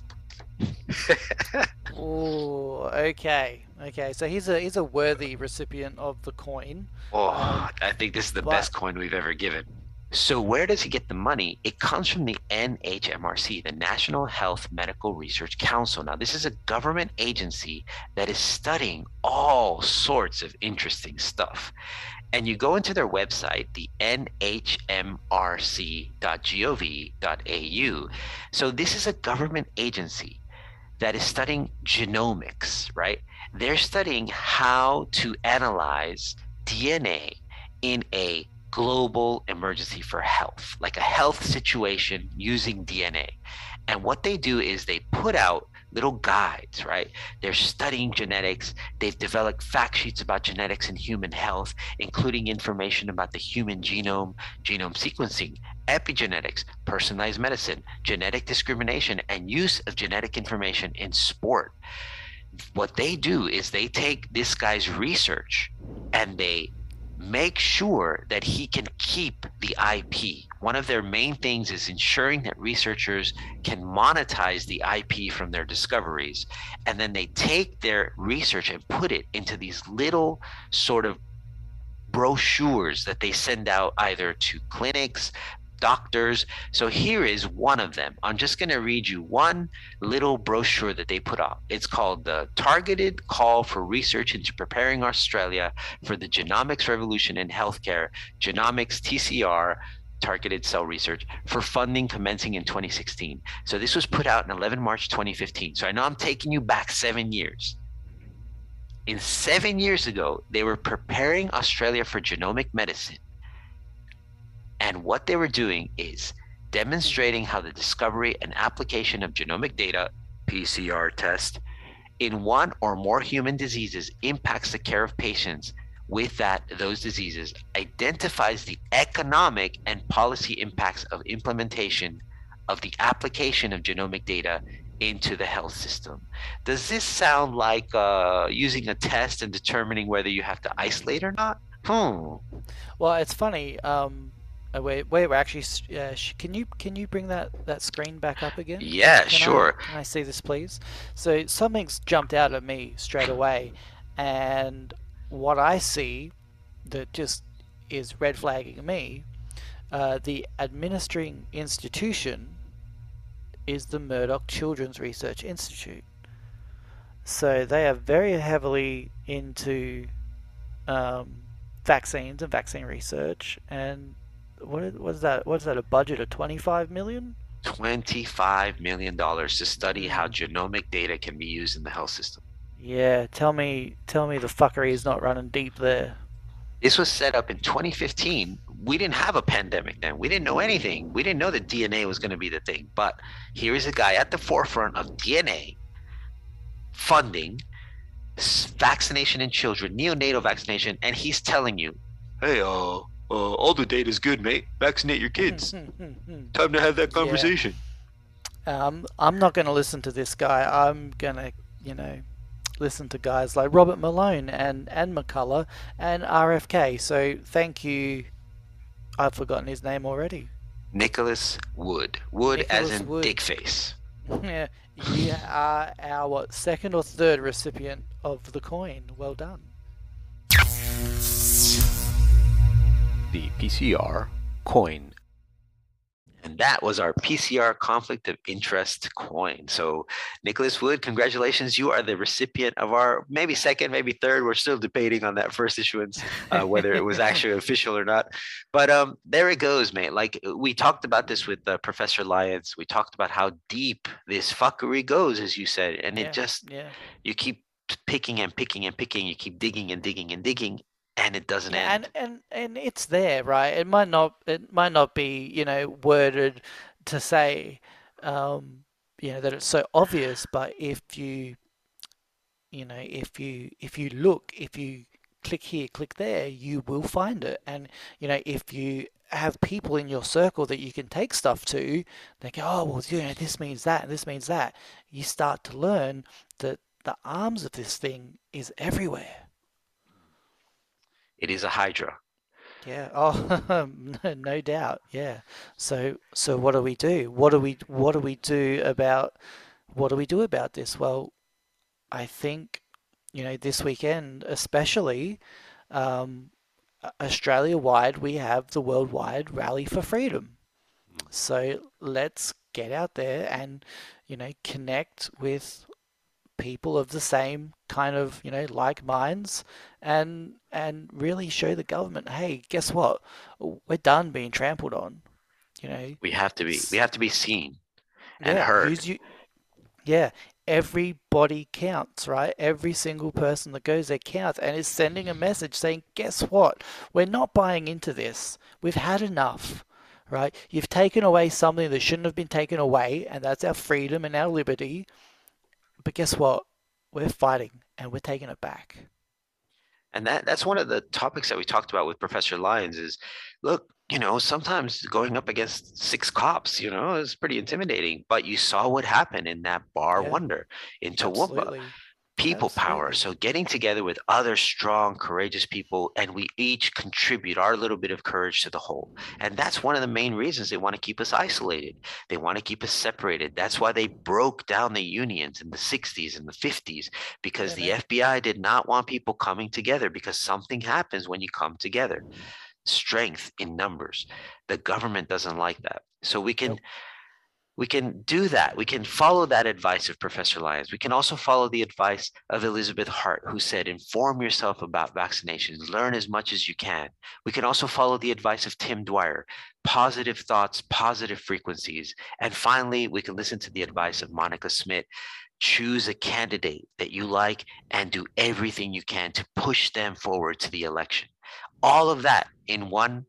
Oh, okay, okay. So he's a he's a worthy recipient of the coin. Oh, Um, I think this is the but- best coin we've ever given. So where does he get the money? It comes from the N H M R C, the National Health Medical Research Council. Now, this is a government agency that is studying all sorts of interesting stuff. And you go into their website, the N H M R C dot gov dot A U. So this is a government agency that is studying genomics, right? They're studying how to analyze D N A in a global emergency for health, like a health situation using D N A. And what they do is they put out little guides, right? They're studying genetics. They've developed fact sheets about genetics and human health, including information about the human genome, genome sequencing, epigenetics, personalized medicine, genetic discrimination, and use of genetic information in sport. What they do is they take this guy's research and they make sure that he can keep the I P. One of their main things is ensuring that researchers can monetize the I P from their discoveries. And then they take their research and put it into these little sort of brochures that they send out either to clinics, doctors. So here is one of them. I'm just going to read you one little brochure that they put out. It's called the Targeted Call for Research into Preparing Australia for the Genomics Revolution in Healthcare, Genomics T C R, Targeted Cell Research, for funding commencing in twenty sixteen. So this was put out on eleven March twenty fifteen. So I know I'm taking you back seven years. In seven years ago, they were preparing Australia for genomic medicine. And what they were doing is demonstrating how the discovery and application of genomic data, P C R test, in one or more human diseases impacts the care of patients with that those diseases, identifies the economic and policy impacts of implementation of the application of genomic data into the health system. Does this sound like uh, using a test and determining whether you have to isolate or not? Hmm. Well, it's funny. Um, uh, wait, wait, we're actually. s- Uh, sh- can you can you bring that that screen back up again? Yeah, Can sure. I, can I see this, please? So something's jumped out at me straight away, and what I see that just is red flagging me. Uh, the administering institution is the Murdoch Children's Research Institute. So they are very heavily into um, vaccines and vaccine research. And what is, what is that? What is that? A budget of twenty-five million? twenty-five million dollars to study how genomic data can be used in the health system. Yeah, tell me, tell me the fuckery is not running deep there. This was set up in twenty fifteen. We didn't have a pandemic then. We didn't know anything. We didn't know that D N A was going to be the thing. But here is a guy at the forefront of D N A funding s- vaccination in children, neonatal vaccination, and he's telling you, hey, uh, uh all the data is good, mate. Vaccinate your kids. Time to have that conversation. Um, I'm not going to listen to this guy. I'm going to, you know, listen to guys like Robert Malone and, and McCullough and R F K. So thank you. I've forgotten his name already. Nicholas Wood. Wood Nicholas as in Wood. dick face. Yeah, you are our what, second or third recipient of the coin. Well done. The P C R coin. And that was our P C R conflict of interest coin. So, Nicholas Wood, congratulations. You are the recipient of our maybe second, maybe third. We're still debating on that first issuance, uh, whether it was actually official or not. But um, there it goes, mate. Like we talked about this with uh, Professor Lyons. We talked about how deep this fuckery goes, as you said. And Yeah, it just, yeah. you keep picking and picking and picking. You keep digging and digging and digging. And it doesn't end. And and and it's there, right? It might not it might not be, you know, worded to say, um, you know, that it's so obvious. But if you, you know, if you if you look, if you click here, click there, you will find it. And you know, if you have people in your circle that you can take stuff to. They go, oh, well, you know, this means that, and this means that. You start to learn that the arms of this thing is everywhere. It is a hydra. Yeah. Oh, no, no doubt. Yeah. So, so what do we do? What do we, what do we do about, what do we do about this? Well, I think, you know, this weekend, especially, um, Australia-wide, we have the worldwide Rally for Freedom. So let's get out there and, you know, connect with people of the same kind of, you know, like minds, and and really show the government, hey, guess what? We're done being trampled on. You know, we have to be we have to be seen and yeah, heard. who's you, yeah, everybody counts, right? Every single person that goes there counts, and is sending a message saying, guess what? We're not buying into this. We've had enough, right? You've taken away something that shouldn't have been taken away, and that's our freedom and our liberty. But guess what? We're fighting, and we're taking it back. And that that's one of the topics that we talked about with Professor Lyons is, look, you know, sometimes going up against six cops, you know, is pretty intimidating. But you saw what happened in that bar Yeah. Wonder in Absolutely. Toowoomba. People power. So getting together with other strong, courageous people, and we each contribute our little bit of courage to the whole. And that's one of the main reasons they want to keep us isolated. They want to keep us separated. That's why they broke down the unions in the sixties and the fifties, because Yeah, the man. F B I did not want people coming together, because something happens when you come together. Strength in numbers. The government doesn't like that. So we can Nope. we can do that. We can follow that advice of Professor Lyons. We can also follow the advice of Elizabeth Hart, who said, inform yourself about vaccinations, learn as much as you can. We can also follow the advice of Tim Dwyer, positive thoughts, positive frequencies. And finally, we can listen to the advice of Monica Smith. Choose a candidate that you like and do everything you can to push them forward to the election. All of that in one,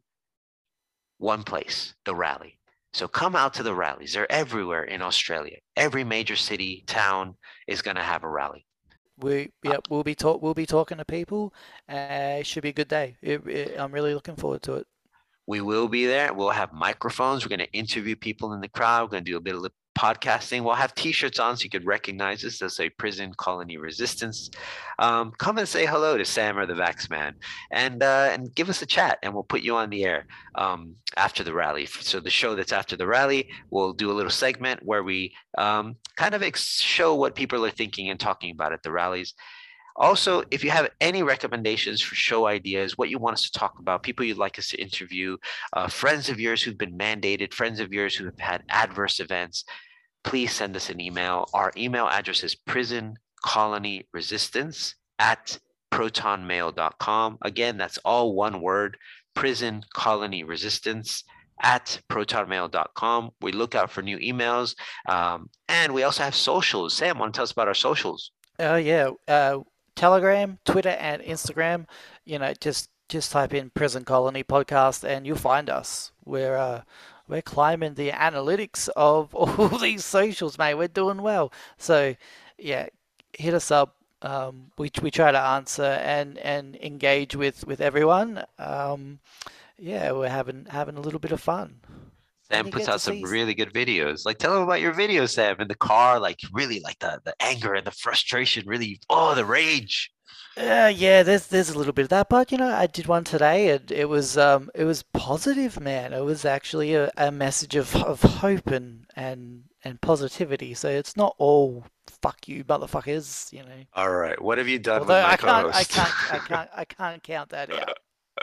one place, the rally. So come out to the rallies. They're everywhere in Australia. Every major city, town is going to have a rally. We yeah, we'll be talk we'll be talking to people. Uh, it should be a good day. It, it, I'm really looking forward to it. We will be there. We'll have microphones. We're going to interview people in the crowd. We're going to do a bit of podcasting. We'll have t-shirts on so you could recognize us. They'll say Prison Colony Resistance. Um, come and say hello to Sam or the Vax Man, and uh, and give us a chat, and we'll put you on the air um, after the rally. So the show that's after the rally, we'll do a little segment where we um, kind of ex- show what people are thinking and talking about at the rallies. Also, if you have any recommendations for show ideas, what you want us to talk about, people you'd like us to interview, uh, friends of yours who've been mandated, friends of yours who have had adverse events, please send us an email. Our email address is prison colony resistance at proton mail dot com. Again, that's all one word, prison colony resistance at proton mail dot com. We look out for new emails. Um, and we also have socials. Sam, want to tell us about our socials? Oh, uh, yeah. Uh, Telegram, Twitter, and Instagram. You know, just just type in Prison Colony Podcast, and you'll find us. We're uh, we're climbing the analytics of all these socials, mate. We're doing well. So, yeah, hit us up. Um, we we try to answer and, and engage with with everyone. Um, yeah, we're having having a little bit of fun. Sam puts out some really good videos. Like, tell them about your videos, Sam, in the car. Like, really, like the the anger and the frustration. Really, oh, the rage. Uh, yeah, there's there's a little bit of that, but you know, I did one today, and it was um it was positive, man. It was actually a, a message of, of hope and, and and positivity. So it's not all fuck you, motherfuckers. You know. All right, what have you done Although with my I can't, co-host? I can't, I can't, I can't count that out.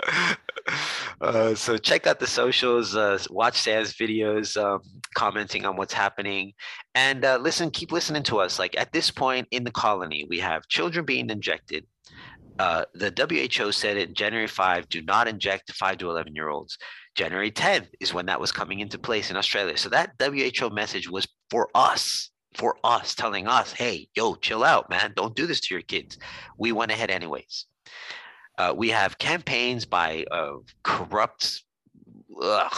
Uh, so check out the socials, uh, watch Sam's videos, um, commenting on what's happening, and uh, listen, keep listening to us. Like at this point in the colony, we have children being injected. Uh, the W H O said it January fifth, do not inject five to eleven year olds. January tenth is when that was coming into place in Australia. So that W H O message was for us, for us, telling us, hey, yo, chill out, man. Don't do this to your kids. We went ahead anyways. Uh, we have campaigns by uh, corrupt ugh,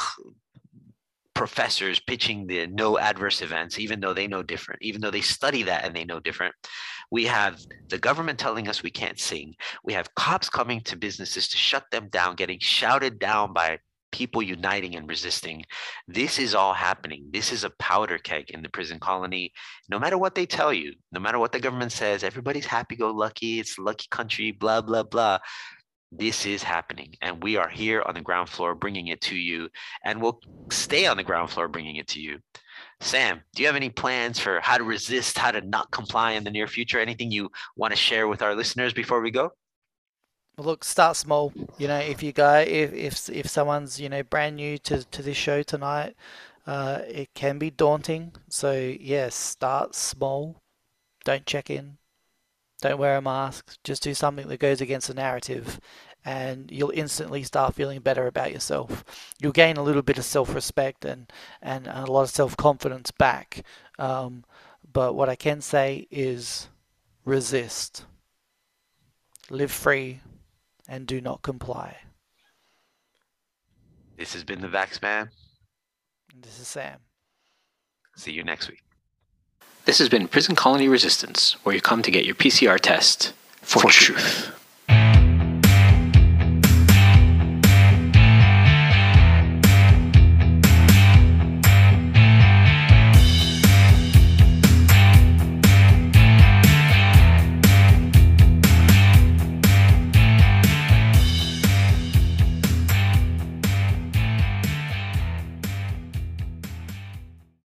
professors pitching the no adverse events, even though they know different, even though they study that and they know different. We have the government telling us we can't sing. We have cops coming to businesses to shut them down, getting shouted down by people uniting and resisting. This is all happening. This is a powder keg in the prison colony. No matter what they tell you, no matter what the government says, everybody's happy-go-lucky, it's a lucky country, blah, blah, blah. This is happening, and we are here on the ground floor bringing it to you, and we'll stay on the ground floor bringing it to you. Sam, do you have any plans for how to resist, how to not comply in the near future? Anything you want to share with our listeners before we go? Well, look, start small. You know, if you go, if if if someone's you know brand new to to this show tonight, uh, it can be daunting. So yes, start small. Don't check in. Don't wear a mask. Just do something that goes against the narrative, and you'll instantly start feeling better about yourself. You'll gain a little bit of self-respect and and a lot of self-confidence back. Um, but what I can say is resist. Live free. And do not comply. This has been the Vaxman. This is Sam. See you next week. This has been Prison Colony Resistance, where you come to get your P C R test for, for truth. truth.